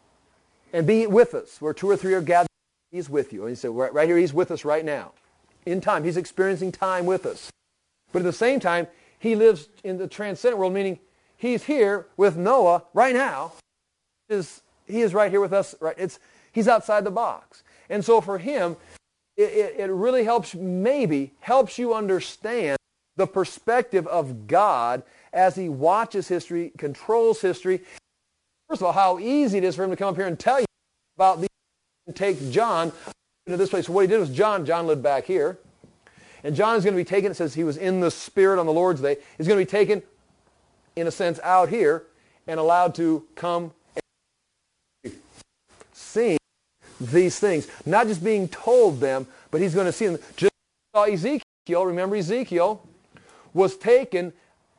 and be with us. Where two or three are gathered, he's with you. And he said, right, right here, he's with us right now. In time, he's experiencing time with us. But at the same time, he lives in the transcendent world, meaning he's here with Noah right now. Is he is right here with us. Right? It's he's outside the box. And so for him, it, it, it really helps, maybe helps you understand the perspective of God as he watches history, controls history. First of all, how easy it is for him to come up here and tell you about these and take John into this place. So what he did was John, John lived back here. And John is going to be taken, it says he was in the Spirit on the Lord's day. He's going to be taken, in a sense, out here and allowed to come and see these things. Not just being told them, but he's going to see them. Just saw Ezekiel, remember Ezekiel, was taken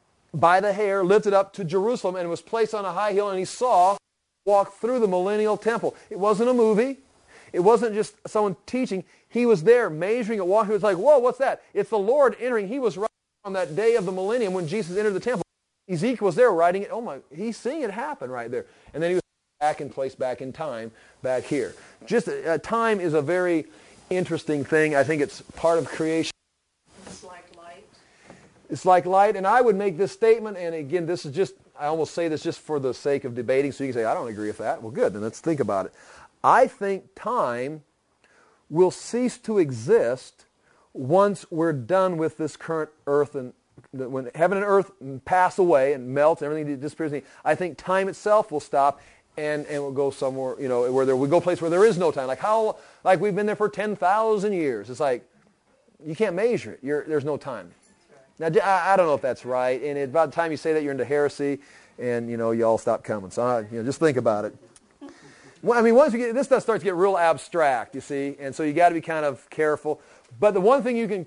by the hair, lifted up to Jerusalem, and was placed on a high hill, and he saw walk through the millennial temple. It wasn't a movie. It wasn't just someone teaching. He was there measuring it, walking. He was like, whoa, what's that? It's the Lord entering. He was right on that day of the millennium when Jesus entered the temple. Ezekiel was there writing it. Oh my, he's seeing it happen right there. And then he was back in place, back in time, back here. Just uh, time is a very interesting thing. I think it's part of creation. It's like light. It's like light. And I would make this statement, and again, this is just, I almost say this just for the sake of debating, so you can say, I don't agree with that. Well, good, then let's think about it. I think time will cease to exist once we're done with this current earth, and when heaven and earth pass away and melt and everything disappears. I think time itself will stop and, and we'll go somewhere, you know, where there, we go a place where there is no time. Like how, like we've been there for ten thousand years. It's like, you can't measure it. You're, there's no time. Now, I, I don't know if that's right. And it, by the time you say that, you're into heresy, and, you know, you all stop coming. So, uh, you know, just think about it. Well, I mean, once you get, this stuff starts to get real abstract, you see, and so you got to be kind of careful. But the one thing you can,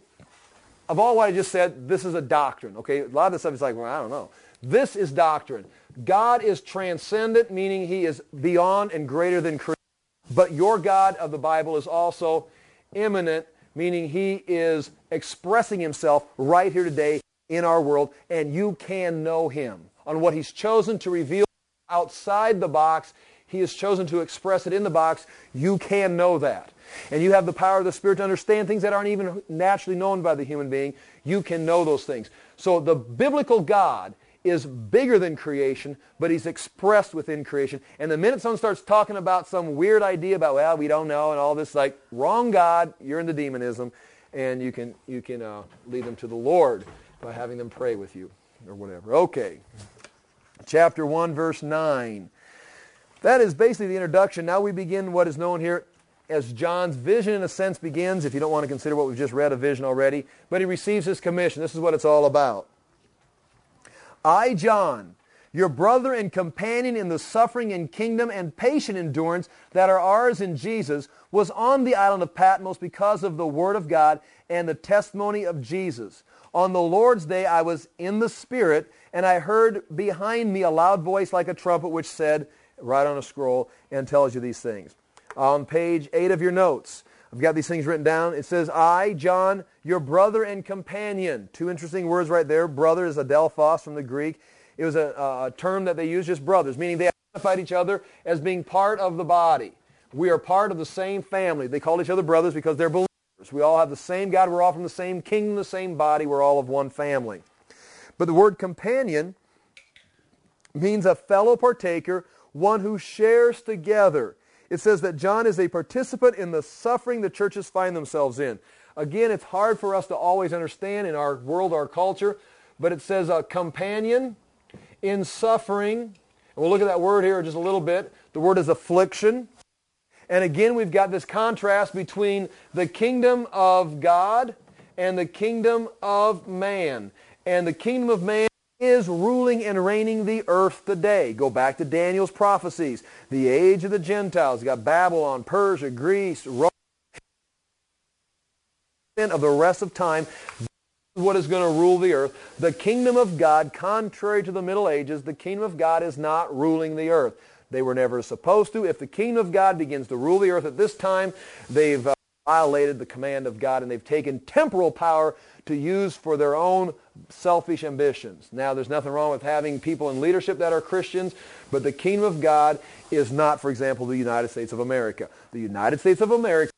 of all what I just said, this is a doctrine, okay? A lot of this stuff is like, well, I don't know. This is doctrine. God is transcendent, meaning he is beyond and greater than creation. But your God of the Bible is also immanent, meaning he is expressing himself right here today in our world, and you can know him on what he's chosen to reveal outside the box. He has chosen to express it in the box. You can know that. And you have the power of the Spirit to understand things that aren't even naturally known by the human being. You can know those things. So the biblical God is bigger than creation, but he's expressed within creation. And the minute someone starts talking about some weird idea about, well, we don't know, and all this, like, wrong God, you're into demonism, and you can, you can uh, lead them to the Lord by having them pray with you or whatever. Okay. Chapter one, verse nine. That is basically the introduction. Now we begin what is known here as John's vision, in a sense, begins, if you don't want to consider what we've just read, a vision already. But he receives his commission. This is what it's all about. I, John, your brother and companion in the suffering and kingdom and patient endurance that are ours in Jesus, was on the island of Patmos because of the word of God and the testimony of Jesus. On the Lord's day I was in the Spirit, and I heard behind me a loud voice like a trumpet, which said," right on a scroll, and tells you these things. On page eight of your notes, I've got these things written down. It says, "I, John, your brother and companion." Two interesting words right there. Brother is adelphos from the Greek. It was a, a term that they used, just brothers, meaning they identified each other as being part of the body. We are part of the same family. They called each other brothers because they're believers. We all have the same God. We're all from the same kingdom, the same body. We're all of one family. But the word companion means a fellow partaker, one who shares together. It says that John is a participant in the suffering the churches find themselves in. Again, it's hard for us to always understand in our world, our culture, but it says a companion in suffering. And we'll look at that word here in just a little bit. The word is affliction. And again, we've got this contrast between the kingdom of God and the kingdom of man. And the kingdom of man is ruling and reigning the earth today. Go back to Daniel's prophecies. The age of the Gentiles. You got Babylon, Persia, Greece, Rome. Of the rest of time, this is what is going to rule the earth. The kingdom of God, contrary to the Middle Ages, the kingdom of God is not ruling the earth. They were never supposed to. If the kingdom of God begins to rule the earth at this time, they've uh, violated the command of God, and they've taken temporal power to use for their own selfish ambitions. Now, there's nothing wrong with having people in leadership that are Christians, but the kingdom of God is not, for example, the United States of America. The United States of America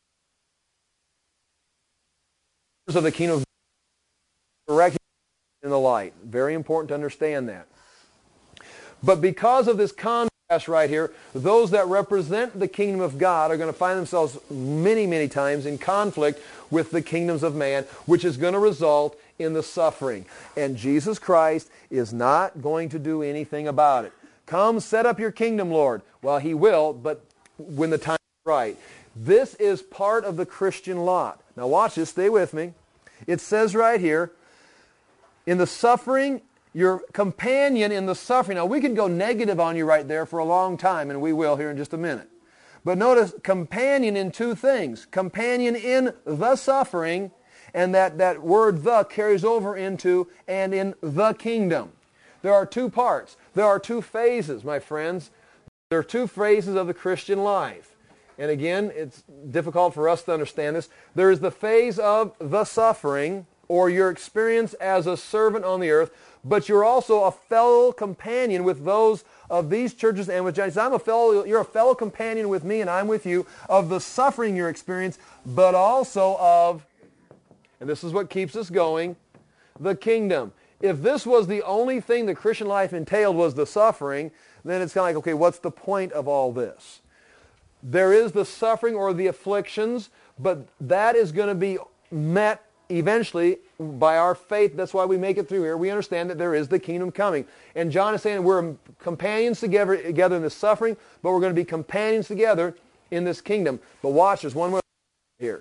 of the kingdom of God in the light. Very important to understand that. But because of this contrast right here, those that represent the kingdom of God are going to find themselves many, many times in conflict with the kingdoms of man, which is going to result in the suffering. And Jesus Christ is not going to do anything about it. Come, set up your kingdom, Lord. Well, he will, but when the time is right. This is part of the Christian lot. Now watch this, stay with me. It says right here, in the suffering, your companion in the suffering. Now we could go negative on you right there for a long time, and we will here in just a minute. But notice, companion in two things. Companion in the suffering, and that, that word the carries over into and in the kingdom. There are two parts. There are two phases, my friends. There are two phases of the Christian life. And again, it's difficult for us to understand this. There is the phase of the suffering, or your experience as a servant on the earth, but you're also a fellow companion with those of these churches and with Jesus. I'm a fellow, you're a fellow companion with me, and I'm with you, of the suffering you experience, but also of, and this is what keeps us going, the kingdom. If this was the only thing the Christian life entailed was the suffering, then it's kind of like, okay, what's the point of all this? There is the suffering or the afflictions, but that is going to be met eventually by our faith. That's why we make it through here. We understand that there is the kingdom coming. And John is saying we're companions together, together in this suffering, but we're going to be companions together in this kingdom. But watch, there's one more here.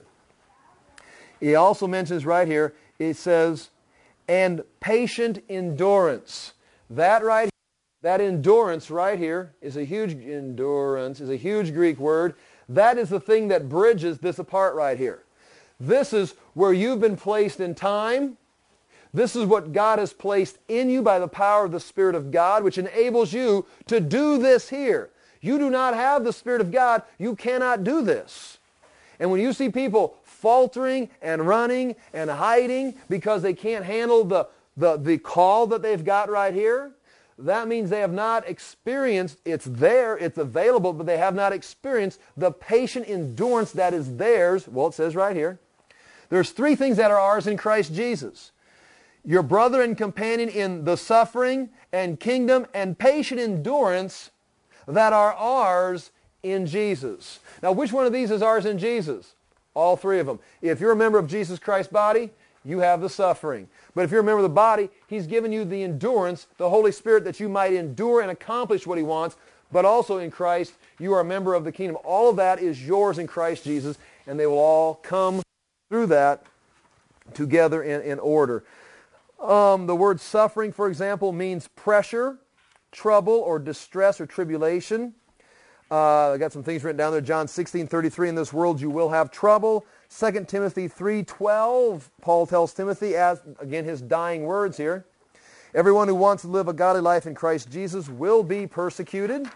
He also mentions right here, it says, and patient endurance. That right here, that endurance right here is a huge endurance, is a huge Greek word. That is the thing that bridges this apart right here. This is where you've been placed in time. This is what God has placed in you by the power of the Spirit of God, which enables you to do this here. You do not have the Spirit of God. You cannot do this. And when you see people faltering and running and hiding because they can't handle the, the, the call that they've got right here, that means they have not experienced, it's there, it's available, but they have not experienced the patient endurance that is theirs. Well, it says right here. There's three things that are ours in Christ Jesus. Your brother and companion in the suffering and kingdom and patient endurance that are ours in Jesus. Now, which one of these is ours in Jesus? All three of them. If you're a member of Jesus Christ's body, you have the suffering. But if you're a member of the body, He's given you the endurance, the Holy Spirit, that you might endure and accomplish what He wants. But also in Christ, you are a member of the kingdom. All of that is yours in Christ Jesus, and they will all come through that together in, in order. Um, the word suffering, for example, means pressure, trouble, or distress or tribulation. Uh, I got some things written down there. John sixteen thirty-three, in this world you will have trouble. Second Timothy three twelve, Paul tells Timothy, as again his dying words here, everyone who wants to live a godly life in Christ Jesus will be persecuted.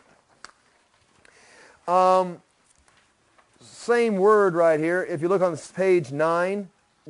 Um, same word right here. If you look on page nine,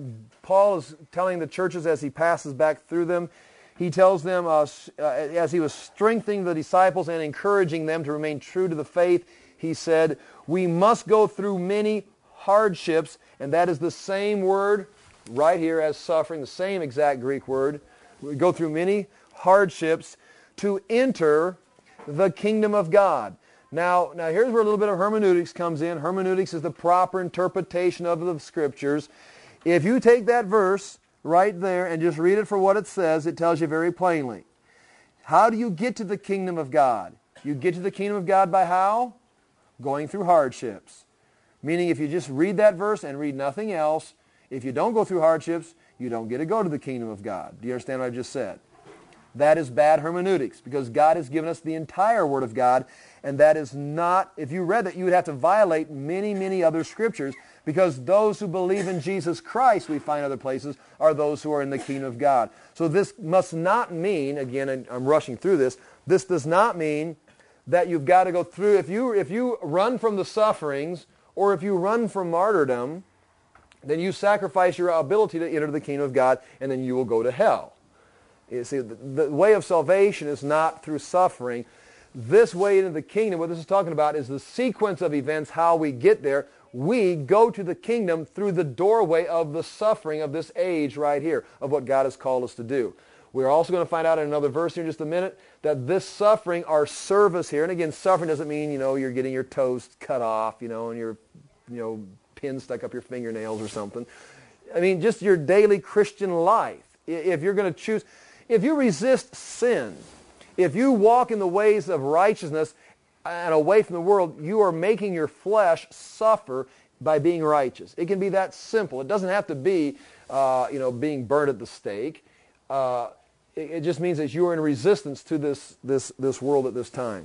Paul is telling the churches as he passes back through them, he tells them, uh, uh, as he was strengthening the disciples and encouraging them to remain true to the faith, he said, we must go through many hardships, and that is the same word right here as suffering, the same exact Greek word. We go through many hardships to enter the kingdom of God. Now, now here's where a little bit of hermeneutics comes in. Hermeneutics is the proper interpretation of the Scriptures. If you take that verse right there and just read it for what it says, it tells you very plainly. How do you get to the kingdom of God? You get to the kingdom of God by how? Going through hardships. Meaning if you just read that verse and read nothing else, if you don't go through hardships, you don't get to go to the kingdom of God. Do you understand what I just said? That is bad hermeneutics, because God has given us the entire Word of God, and that is not, if you read that, you would have to violate many, many other Scriptures, because those who believe in Jesus Christ, we find other places, are those who are in the kingdom of God. So this must not mean, again, I'm rushing through this, this does not mean that you've got to go through, if you, if you run from the sufferings, or if you run from martyrdom, then you sacrifice your ability to enter the kingdom of God, and then you will go to hell. You see, the, the way of salvation is not through suffering. This way into the kingdom, what this is talking about, is the sequence of events, how we get there. We go to the kingdom through the doorway of the suffering of this age right here, of what God has called us to do. We're also going to find out in another verse here in just a minute that this suffering, our service here, and again, suffering doesn't mean, you know, you're getting your toes cut off, you know, and your, you know, pin stuck up your fingernails or something. I mean, just your daily Christian life. If you're going to choose, if you resist sin, if you walk in the ways of righteousness and away from the world, you are making your flesh suffer by being righteous. It can be that simple. It doesn't have to be, uh, you know, being burned at the stake. Uh, it, it just means that you are in resistance to this, this, this world at this time.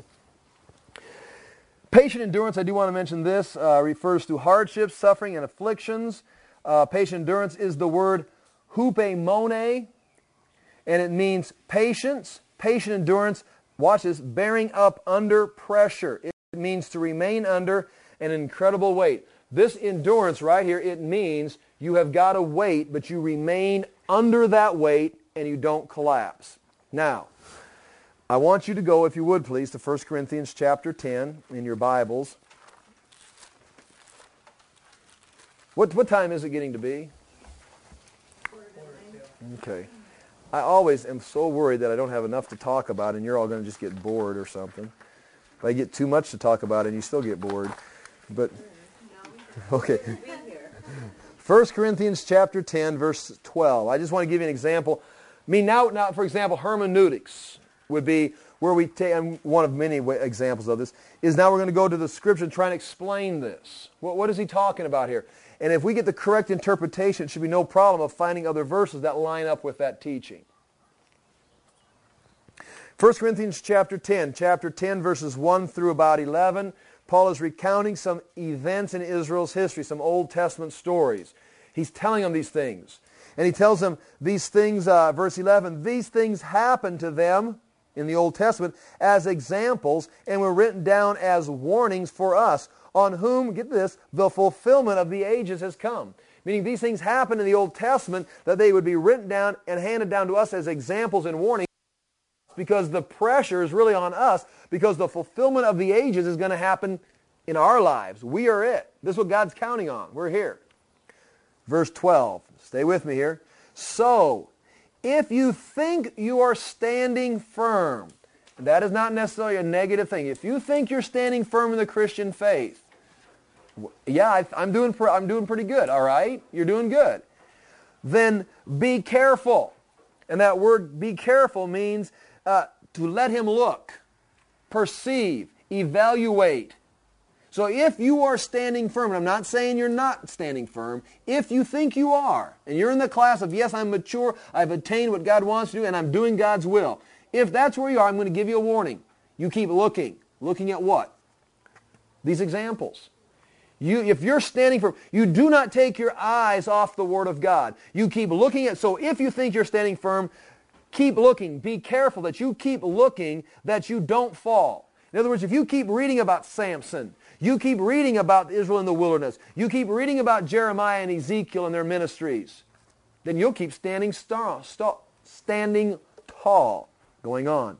Patient endurance, I do want to mention this, uh, refers to hardships, suffering, and afflictions. Uh, patient endurance is the word hupemone, and it means patience, patient endurance, watch this, bearing up under pressure. It means to remain under an incredible weight. This endurance right here, it means you have got to wait, but you remain under that weight and you don't collapse. Now, I want you to go, if you would please, to First Corinthians chapter ten in your Bibles. What, what time is it getting to be? Okay. I always am so worried that I don't have enough to talk about and you're all going to just get bored or something. If I get too much to talk about and you still get bored. But, okay. First Corinthians chapter ten, verse twelve. I just want to give you an example. I mean, now, now for example, hermeneutics would be where we take, and one of many examples of this, is now we're going to go to the Scripture and try and explain this. What, what is he talking about here? And if we get the correct interpretation, it should be no problem of finding other verses that line up with that teaching. First Corinthians chapter ten, chapter ten, verses one through about eleven, Paul is recounting some events in Israel's history, some Old Testament stories. He's telling them these things. And he tells them these things, uh, verse eleven, these things happened to them in the Old Testament as examples and were written down as warnings for us, on whom, get this, the fulfillment of the ages has come. Meaning these things happened in the Old Testament that they would be written down and handed down to us as examples and warnings, because the pressure is really on us, because the fulfillment of the ages is going to happen in our lives. We are it. This is what God's counting on. We're here. Verse twelve. Stay with me here. So, if you think you are standing firm, and that is not necessarily a negative thing. If you think you're standing firm in the Christian faith, yeah, I, I'm doing I'm doing pretty good, all right? You're doing good. Then be careful. And that word be careful means uh, to let him look, perceive, evaluate. So if you are standing firm, and I'm not saying you're not standing firm, if you think you are, and you're in the class of, yes, I'm mature, I've attained what God wants to do, and I'm doing God's will. If that's where you are, I'm going to give you a warning. You keep looking. Looking at what? these examples. You, if you're standing firm, you do not take your eyes off the Word of God. You keep looking at, so if you think you're standing firm, keep looking. Be careful that you keep looking, that you don't fall. In other words, if you keep reading about Samson, you keep reading about Israel in the wilderness, you keep reading about Jeremiah and Ezekiel and their ministries, then you'll keep standing star, star, standing tall. Going on.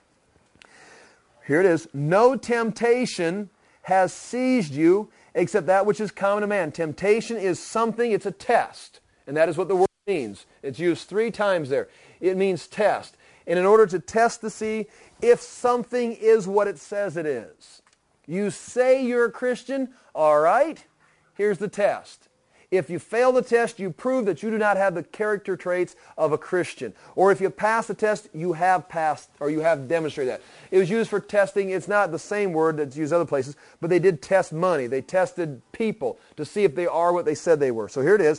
Here it is. No temptation has seized you except that which is common to man. Temptation is something, it's a test. And that is what the word means. It's used three times there. It means test. And in order to test to see if something is what it says it is. You say you're a Christian, all right, here's the test. If you fail the test, you prove that you do not have the character traits of a Christian. Or if you pass the test, you have passed, or you have demonstrated that. It was used for testing. It's not the same word that's used other places, but they did test money. They tested people to see if they are what they said they were. So here it is.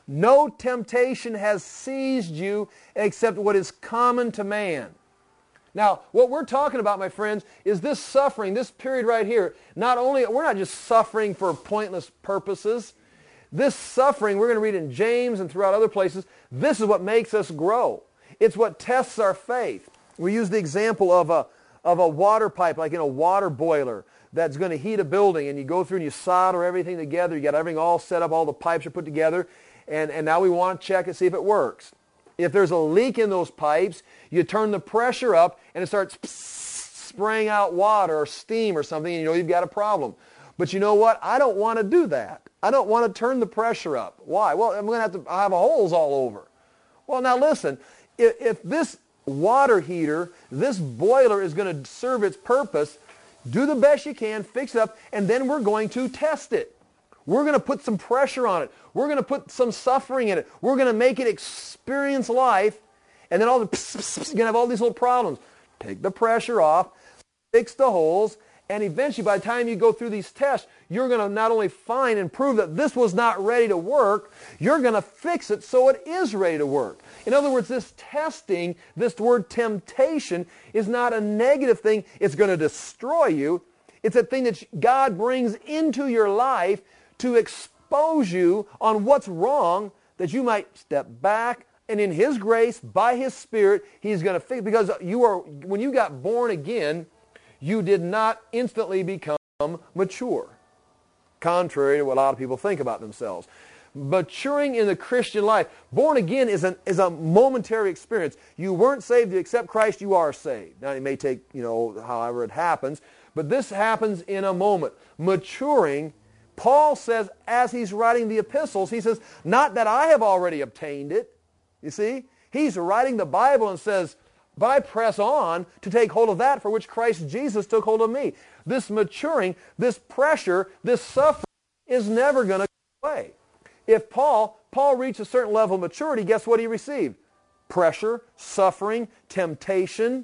No temptation has seized you except what is common to man. Now, what we're talking about, my friends, is this suffering, this period right here. Not only, we're not just suffering for pointless purposes. This suffering, we're going to read in James and throughout other places, this is what makes us grow. It's what tests our faith. We use the example of a, of a water pipe, like in a water boiler, that's going to heat a building, and you go through and you solder everything together, you got everything all set up, all the pipes are put together, and, and now we want to check and see if it works. If there's a leak in those pipes, you turn the pressure up, and it starts spraying out water or steam or something, and you know you've got a problem. But you know what? I don't want to do that. I don't want to turn the pressure up. Why? Well, I'm going to have to I have holes all over. Well, now listen, if, if this water heater, this boiler is going to serve its purpose, do the best you can, fix it up, and then we're going to test it. We're going to put some pressure on it. We're going to put some suffering in it. We're going to make it experience life, and then all the pss, pss, pss, you're going to have all these little problems. Take the pressure off, fix the holes, and eventually, by the time you go through these tests, you're going to not only find and prove that this was not ready to work, you're going to fix it so it is ready to work. In other words, this testing, this word temptation, is not a negative thing. It's going to destroy you. It's a thing that God brings into your life to expose you on what's wrong, that you might step back, and in His grace, by His Spirit, He's going to fix it. Because you are, when you got born again, you did not instantly become mature, contrary to what a lot of people think about themselves. Maturing in the Christian life, born again is, an, is a momentary experience. You weren't saved to accept Christ, you are saved. Now it may take, you know, however it happens, but this happens in a moment. Maturing, Paul says, as he's writing the epistles, he says, not that I have already obtained it. You see? He's writing the Bible and says, but I press on to take hold of that for which Christ Jesus took hold of me. This maturing, this pressure, this suffering is never going to go away. If Paul, Paul reached a certain level of maturity, guess what he received? Pressure, suffering, temptation,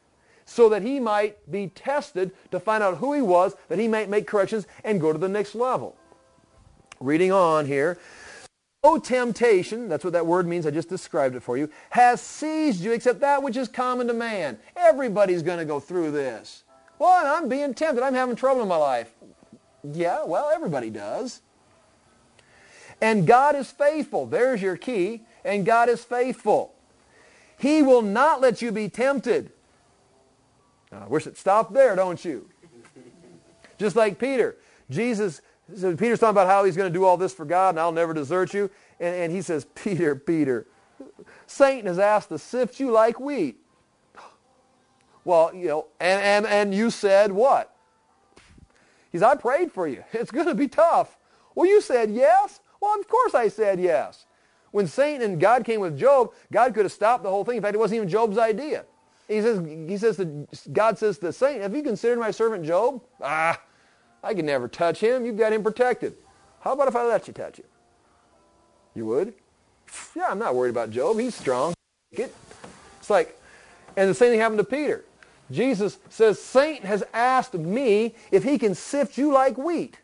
so that he might be tested to find out who he was, that he might make corrections and go to the next level. Reading on here. No temptation, that's what that word means, I just described it for you, has seized you except that which is common to man. Everybody's going to go through this. Well, I'm being tempted. I'm having trouble in my life. Yeah, well, everybody does. And God is faithful. There's your key. And God is faithful. He will not let you be tempted. I wish it stopped there, don't you? Just like Peter. Jesus So Peter's talking about how he's going to do all this for God and I'll never desert you. And, and he says, Peter, Peter, Satan has asked to sift you like wheat. Well, you know, and, and, and you said what? He said, I prayed for you. It's going to be tough. Well, you said yes? Well, of course I said yes. When Satan and God came with Job, God could have stopped the whole thing. In fact, it wasn't even Job's idea. He says, he says to, God says to Satan, have you considered my servant Job? Ah, I can never touch him. You've got him protected. How about if I let you touch him? You would? Yeah, I'm not worried about Job. He's strong. It's like, and the same thing happened to Peter. Jesus says, Satan has asked me if he can sift you like wheat.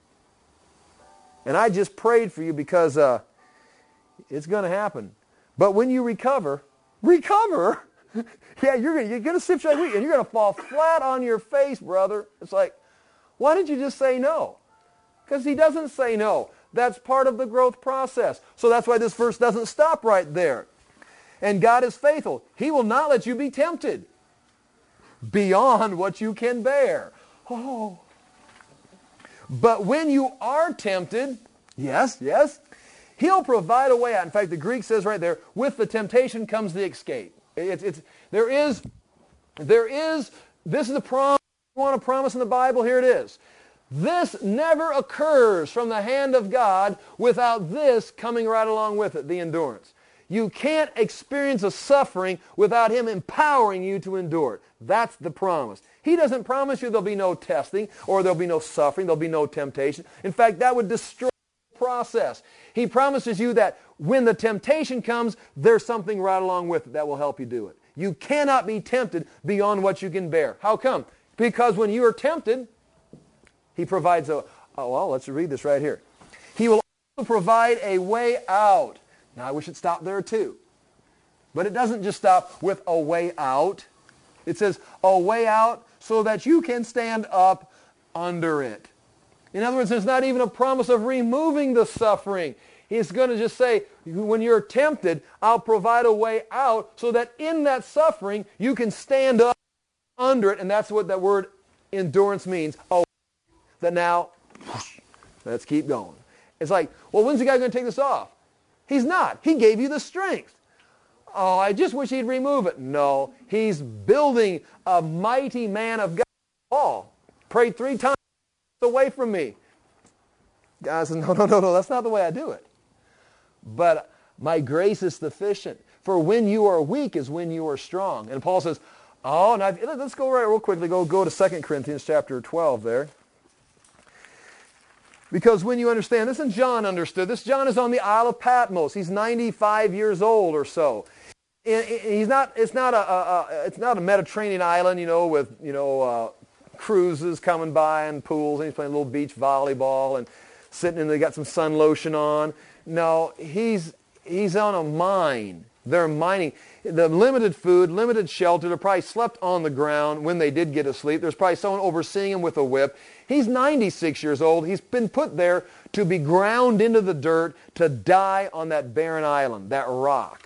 And I just prayed for you because uh, it's going to happen. But when you recover, recover? yeah, you're going you're to sift you like wheat, and you're going to fall flat on your face, brother. It's like, Why did you just say no? Because he doesn't say no. That's part of the growth process. So that's why this verse doesn't stop right there. And God is faithful. He will not let you be tempted beyond what you can bear. Oh. But when you are tempted, yes, yes, he'll provide a way out. In fact, the Greek says right there, with the temptation comes the escape. It's, it's, there is, there is, this is the promise. You want a promise in the Bible? Here it is. This never occurs from the hand of God without this coming right along with it, the endurance. You can't experience a suffering without him empowering you to endure it. That's the promise. He doesn't promise you there'll be no testing or there'll be no suffering, there'll be no temptation. In fact, that would destroy the process. He promises you that when the temptation comes, there's something right along with it that will help you do it. You cannot be tempted beyond what you can bear. How come? Because when you are tempted, he provides a, oh, well, let's read this right here. He will also provide a way out. Now, I wish it stopped there too. But it doesn't just stop with a way out. It says a way out so that you can stand up under it. In other words, there's not even a promise of removing the suffering. He's going to just say, when you're tempted, I'll provide a way out so that in that suffering, you can stand up under it. And that's what that word endurance means. Oh, that now, let's keep going. It's like, well, when's the guy going to take this off? He's not. He gave you the strength. Oh, I just wish he'd remove it. No, he's building a mighty man of God. Paul prayed three times away from me. God says, no, no, no, no, that's not the way I do it. But my grace is sufficient. For when you are weak is when you are strong. And Paul says, oh, now let's go right real quickly. Go, go to Second Corinthians chapter twelve there. Because when you understand this, and John understood this, John is on the Isle of Patmos. He's ninety-five years old or so. He's not. It's not a. a, a it's not a Mediterranean island, you know, with you know uh, cruises coming by and pools, and he's playing a little beach volleyball and sitting in. They got some sun lotion on. No, he's he's on a mine. They're mining. The limited food, limited shelter. They probably slept on the ground when they did get to sleep. There's probably someone overseeing him with a whip. He's ninety-six years old. He's been put there to be ground into the dirt, to die on that barren island, that rock.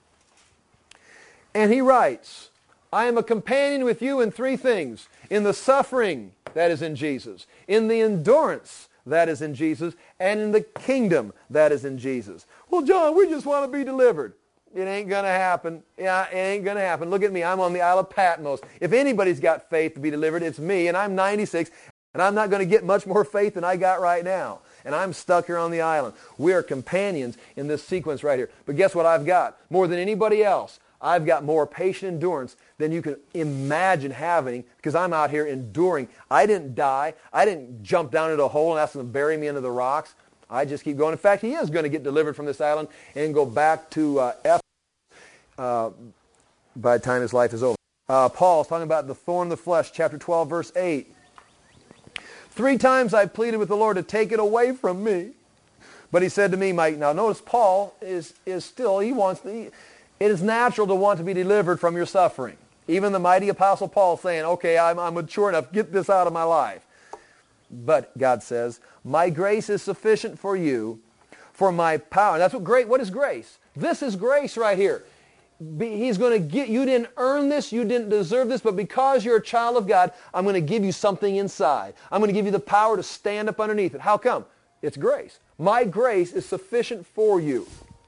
And he writes, I am a companion with you in three things. In the suffering that is in Jesus, in the endurance that is in Jesus, and in the kingdom that is in Jesus. Well, John, we just want to be delivered. It ain't going to happen. Yeah, it ain't going to happen. Look at me. I'm on the Isle of Patmos. If anybody's got faith to be delivered, it's me, and I'm ninety-six, and I'm not going to get much more faith than I got right now. And I'm stuck here on the island. We are companions in this sequence right here. But guess what I've got? More than anybody else, I've got more patient endurance than you can imagine having because I'm out here enduring. I didn't die. I didn't jump down into a hole and ask them to bury me into the rocks. I just keep going. In fact, he is going to get delivered from this island and go back to uh, Ephesus uh, by the time his life is over. Uh, Paul's talking about the thorn of the flesh, chapter twelve, verse eight. Three times I pleaded with the Lord to take it away from me. But he said to me, Mike, now notice Paul is, is still, he wants to, he, it is natural to want to be delivered from your suffering. Even the mighty apostle Paul saying, okay, I'm, I'm mature enough, get this out of my life. But God says, my grace is sufficient for you, for my power. And that's what great, what is grace? This is grace right here. Be, he's going to get, you didn't earn this, you didn't deserve this, but because you're a child of God, I'm going to give you something inside. I'm going to give you the power to stand up underneath it. How come? It's grace. My grace is sufficient for you.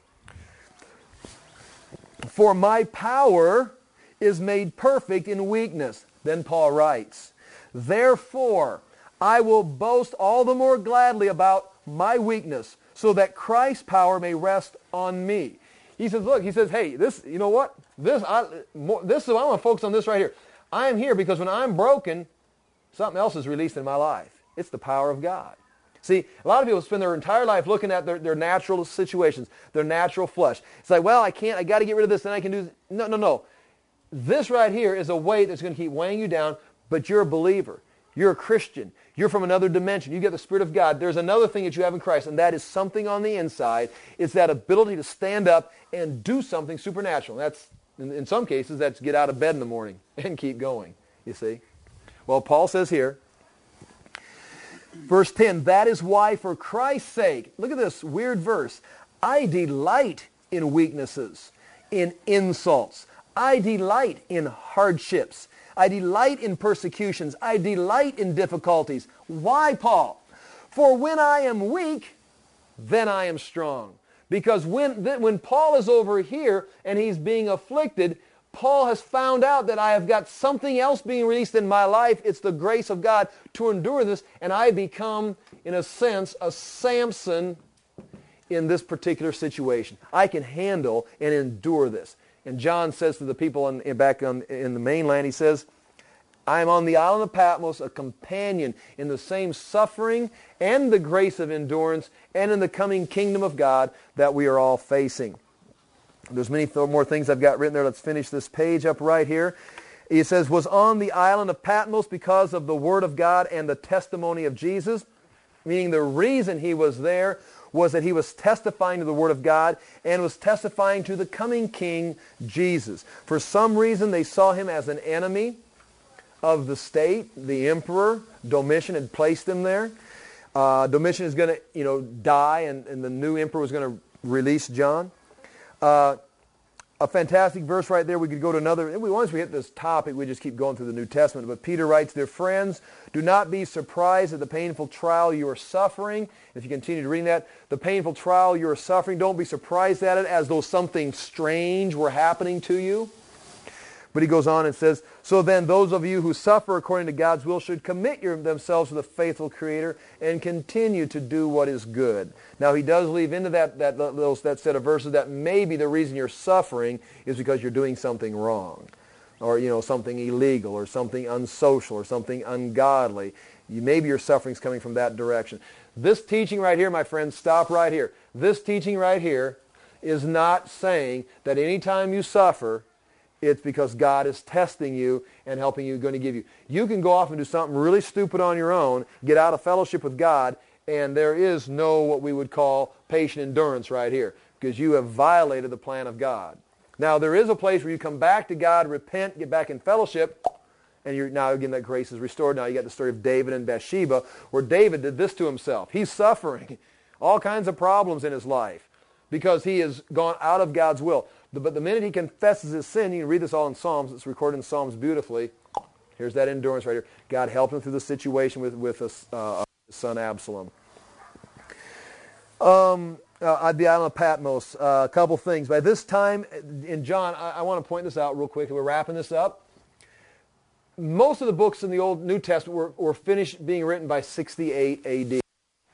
For my power is made perfect in weakness. Then Paul writes, therefore, I will boast all the more gladly about my weakness, so that Christ's power may rest on me. He says, look, he says, hey, this, you know what? This, I, more, this is, I want to focus on this right here. I am here because when I'm broken, something else is released in my life. It's the power of God. See, a lot of people spend their entire life looking at their, their natural situations, their natural flesh. It's like, well, I can't, I got to get rid of this, then I can do this. No, no, no. This right here is a weight that's going to keep weighing you down, but you're a believer. You're a Christian. You're from another dimension. You get the Spirit of God. There's another thing that you have in Christ, and that is something on the inside. It's that ability to stand up and do something supernatural. That's, in, in some cases, that's get out of bed in the morning and keep going, you see. Well, Paul says here, Verse ten, that is why for Christ's sake, look at this weird verse, I delight in weaknesses, in insults. I delight in hardships. I delight in persecutions. I delight in difficulties. Why, Paul? For when I am weak, then I am strong. Because when, when Paul is over here and he's being afflicted, Paul has found out that I have got something else being released in my life. It's the grace of God to endure this, and I become, in a sense, a Samson in this particular situation. I can handle and endure this. And John says to the people in, in, back on, in the mainland, he says, I am on the island of Patmos, a companion in the same suffering and the grace of endurance and in the coming kingdom of God that we are all facing. There's many th- more things I've got written there. Let's finish this page up right here. He says, was on the island of Patmos because of the word of God and the testimony of Jesus, meaning the reason he was there was that he was testifying to the word of God and was testifying to the coming king, Jesus. For some reason, they saw him as an enemy of the state. The emperor, Domitian, had placed him there. Uh, Domitian is going to, you know, die, and, and the new emperor was going to release John. Uh, a fantastic verse right there. We could go to another. Once we hit this topic, we just keep going through the New Testament. But Peter writes, dear friends, do not be surprised at the painful trial you are suffering. If you continue to read that, the painful trial you are suffering, don't be surprised at it as though something strange were happening to you. But he goes on and says, so then those of you who suffer according to God's will should commit your, themselves to the faithful Creator and continue to do what is good. Now he does leave into that, that, those, that set of verses that maybe the reason you're suffering is because you're doing something wrong, or you know something illegal, or something unsocial, or something ungodly. You, maybe your suffering's coming from that direction. This teaching right here, my friends, stop right here. This teaching right here is not saying that anytime you suffer, it's because God is testing you and helping you, going to give you. You can go off and do something really stupid on your own, get out of fellowship with God, and there is no what we would call patient endurance right here, because you have violated the plan of God. Now, there is a place where you come back to God, repent, get back in fellowship, and you're, now again that grace is restored. Now you got the story of David and Bathsheba, where David did this to himself. He's suffering all kinds of problems in his life because he has gone out of God's will. But the minute he confesses his sin, you can read this all in Psalms. It's recorded in Psalms beautifully. Here's that endurance right here. God helped him through the situation with, with his, uh, his son Absalom. Um, uh, the island of Patmos, uh, a couple things. By this time in John, I, I want to point this out real quick. We're wrapping this up. Most of the books in the Old New Testament were, were finished being written by sixty-eight A D.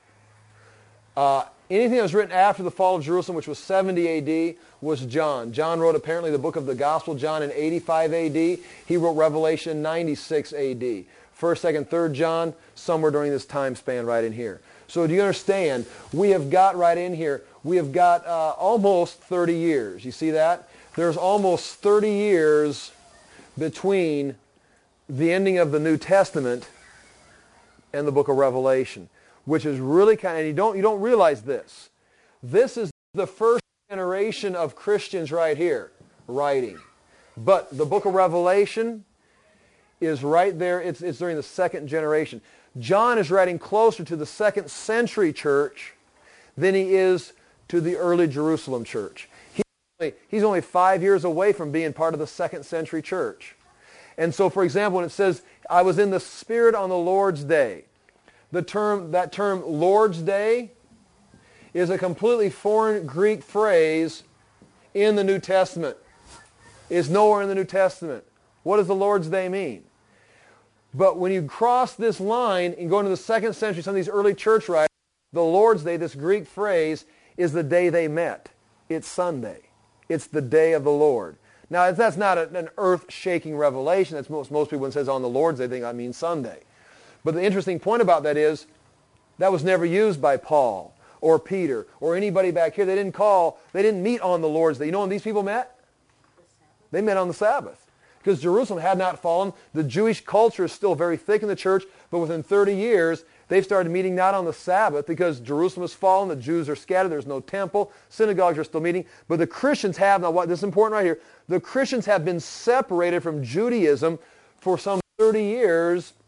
Uh, anything that was written after the fall of Jerusalem, which was seventy A D, was John. John wrote apparently the book of the Gospel, John, in eighty-five A D. He wrote Revelation in ninety-six A D. First, Second, Third John, somewhere during this time span right in here. So do you understand? We have got right in here, we have got uh, almost thirty years. You see that? There's almost thirty years between the ending of the New Testament and the book of Revelation, which is really kind of, and you don't, you don't realize this. This is the first generation of Christians right here writing. But the book of Revelation is right there. It's, it's during the second generation. John is writing closer to the second century church than he is to the early Jerusalem church. He's only, he's only five years away from being part of the second century church. And so, for example, when it says, I was in the Spirit on the Lord's day, the term, that term Lord's Day is a completely foreign Greek phrase in the New Testament. It's nowhere in the New Testament. What does the Lord's Day mean? But when you cross this line and go into the second century, some of these early church writers, the Lord's Day, this Greek phrase, is the day they met. It's Sunday. It's the day of the Lord. Now, that's not a, an earth-shaking revelation. That's most, most people, when it says on the Lord's Day, they think that means Sunday. But the interesting point about that is that was never used by Paul or Peter or anybody back here. They didn't call, they didn't meet on the Lord's Day. You know when these people met? They met on the Sabbath. Because Jerusalem had not fallen. The Jewish culture is still very thick in the church, but within thirty years, they've started meeting not on the Sabbath because Jerusalem has fallen, the Jews are scattered, there's no temple, synagogues are still meeting. But the Christians have, now what, this is important right here, the Christians have been separated from Judaism for some thirty years,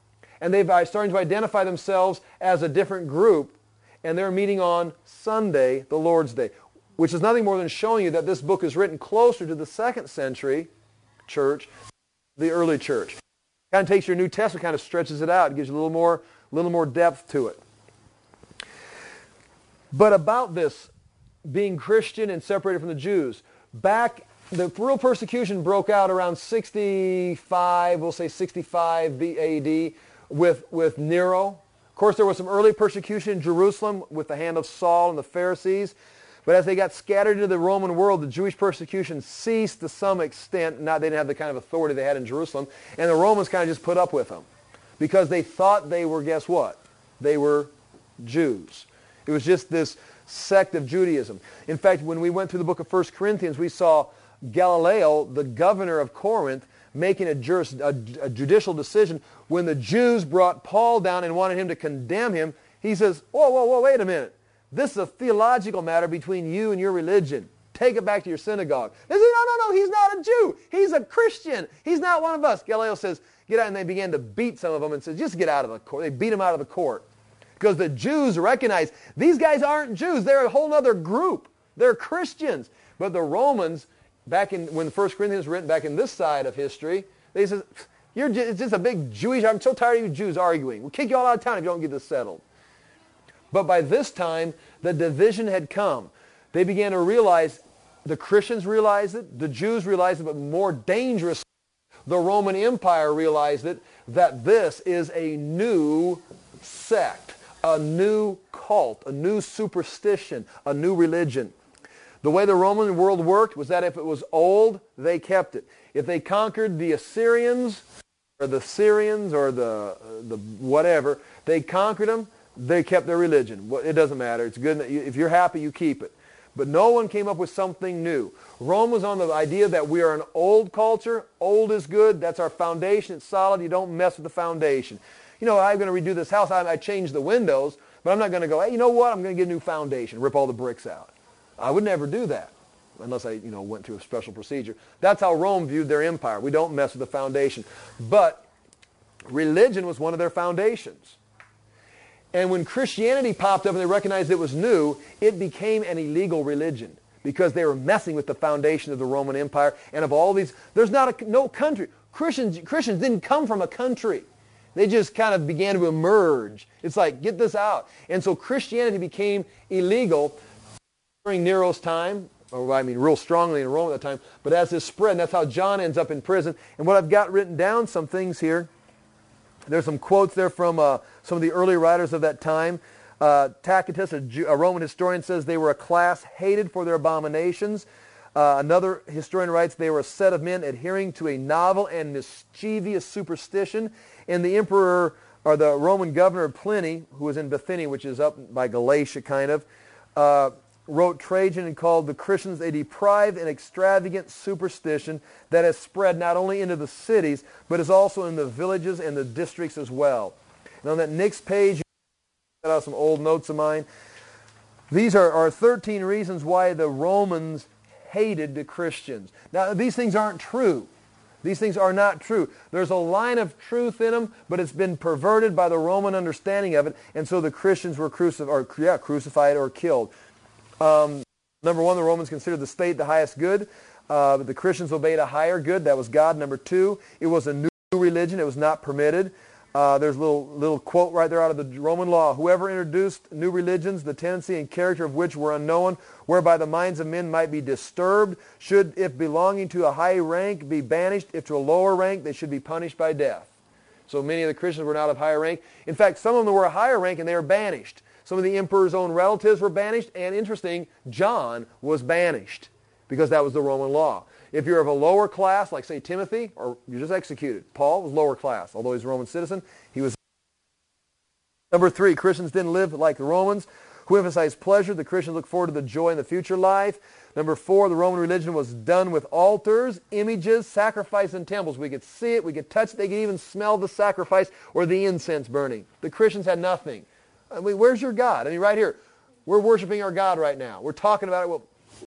And they're starting to identify themselves as a different group, and they're meeting on Sunday, the Lord's Day, which is nothing more than showing you that this book is written closer to the second century church, the early church. It kind of takes your New Testament, kind of stretches it out, it gives you a little more, little more depth to it. But about this being Christian and separated from the Jews, back, the real persecution broke out around sixty-five, we'll say sixty-five A D, with, with Nero. Of course, there was some early persecution in Jerusalem with the hand of Saul and the Pharisees. But as they got scattered into the Roman world, the Jewish persecution ceased to some extent. Not, they didn't have the kind of authority they had in Jerusalem. And the Romans kind of just put up with them because they thought they were, guess what? They were Jews. It was just this sect of Judaism. In fact, when we went through the book of First Corinthians, we saw Galileo, the governor of Corinth, making a, juris, a, a judicial decision. When the Jews brought Paul down and wanted him to condemn him, he says, whoa, whoa, whoa, wait a minute. This is a theological matter between you and your religion. Take it back to your synagogue. They say, no, no, no, he's not a Jew. He's a Christian. He's not one of us. Galileo says, get out. And they began to beat some of them and says, just get out of the court. They beat him out of the court. Because the Jews recognize these guys aren't Jews. They're a whole other group. They're Christians. But the Romans, back in when First Corinthians was written, back in this side of history, they said, You're just, it's just a big Jewish, I'm so tired of you Jews arguing. We'll kick you all out of town if you don't get this settled. But by this time, the division had come. They began to realize, the Christians realized it, the Jews realized it, but more dangerous, the Roman Empire realized it, that this is a new sect, a new cult, a new superstition, a new religion. The way the Roman world worked was that if it was old, they kept it. If they conquered the Assyrians, or the Syrians, or the, the whatever, they conquered them, they kept their religion. It doesn't matter. It's good. If you're happy, you keep it. But no one came up with something new. Rome was on the idea that we are an old culture. Old is good. That's our foundation. It's solid. You don't mess with the foundation. You know, I'm going to redo this house. I, I changed the windows, but I'm not going to go, hey, you know what? I'm going to get a new foundation, rip all the bricks out. I would never do that unless I, you know, went through a special procedure. That's how Rome viewed their empire. We don't mess with the foundation. But religion was one of their foundations. And when Christianity popped up and they recognized it was new, it became an illegal religion because they were messing with the foundation of the Roman Empire and of all these. There's not a, no country. Christians, Christians didn't come from a country. They just kind of began to emerge. It's like, get this out. And so Christianity became illegal during Nero's time, or I mean real strongly in Rome at that time, but as this spread, and that's how John ends up in prison. And what I've got written down, some things here, there's some quotes there from uh, some of the early writers of that time. Uh, Tacitus, a, Jew, a Roman historian, says they were a class hated for their abominations. Uh, another historian writes they were a set of men adhering to a novel and mischievous superstition. And the emperor, or the Roman governor Pliny, who was in Bithynia, which is up by Galatia kind of, uh, wrote Trajan and called the Christians a deprived and extravagant superstition that has spread not only into the cities, but is also in the villages and the districts as well. And on that next page, you got out some old notes of mine. These are, are thirteen reasons why the Romans hated the Christians. Now, these things aren't true. These things are not true. There's a line of truth in them, but it's been perverted by the Roman understanding of it, and so the Christians were crucif- or, yeah, crucified or killed. Um, number one, the Romans considered the state the highest good. Uh, but the Christians obeyed a higher good. That was God. Number two, it was a new religion. It was not permitted. Uh, there's a little, little quote right there out of the Roman law. Whoever introduced new religions, the tendency and character of which were unknown, whereby the minds of men might be disturbed, should, if belonging to a high rank, be banished. If to a lower rank, they should be punished by death. So many of the Christians were not of higher rank. In fact, some of them were a higher rank and they were banished. Some of the emperor's own relatives were banished, and interesting, John was banished because that was the Roman law. If you're of a lower class, like say Timothy, or you're just executed. Paul was lower class, although he's a Roman citizen. He was. Number three, Christians didn't live like the Romans, who emphasized pleasure. The Christians looked forward to the joy in the future life. Number four, the Roman religion was done with altars, images, sacrifice, and temples. We could see it, we could touch it, they could even smell the sacrifice or the incense burning. The Christians had nothing. I mean, where's your God? I mean, right here. We're worshiping our God right now. We're talking about it. Well,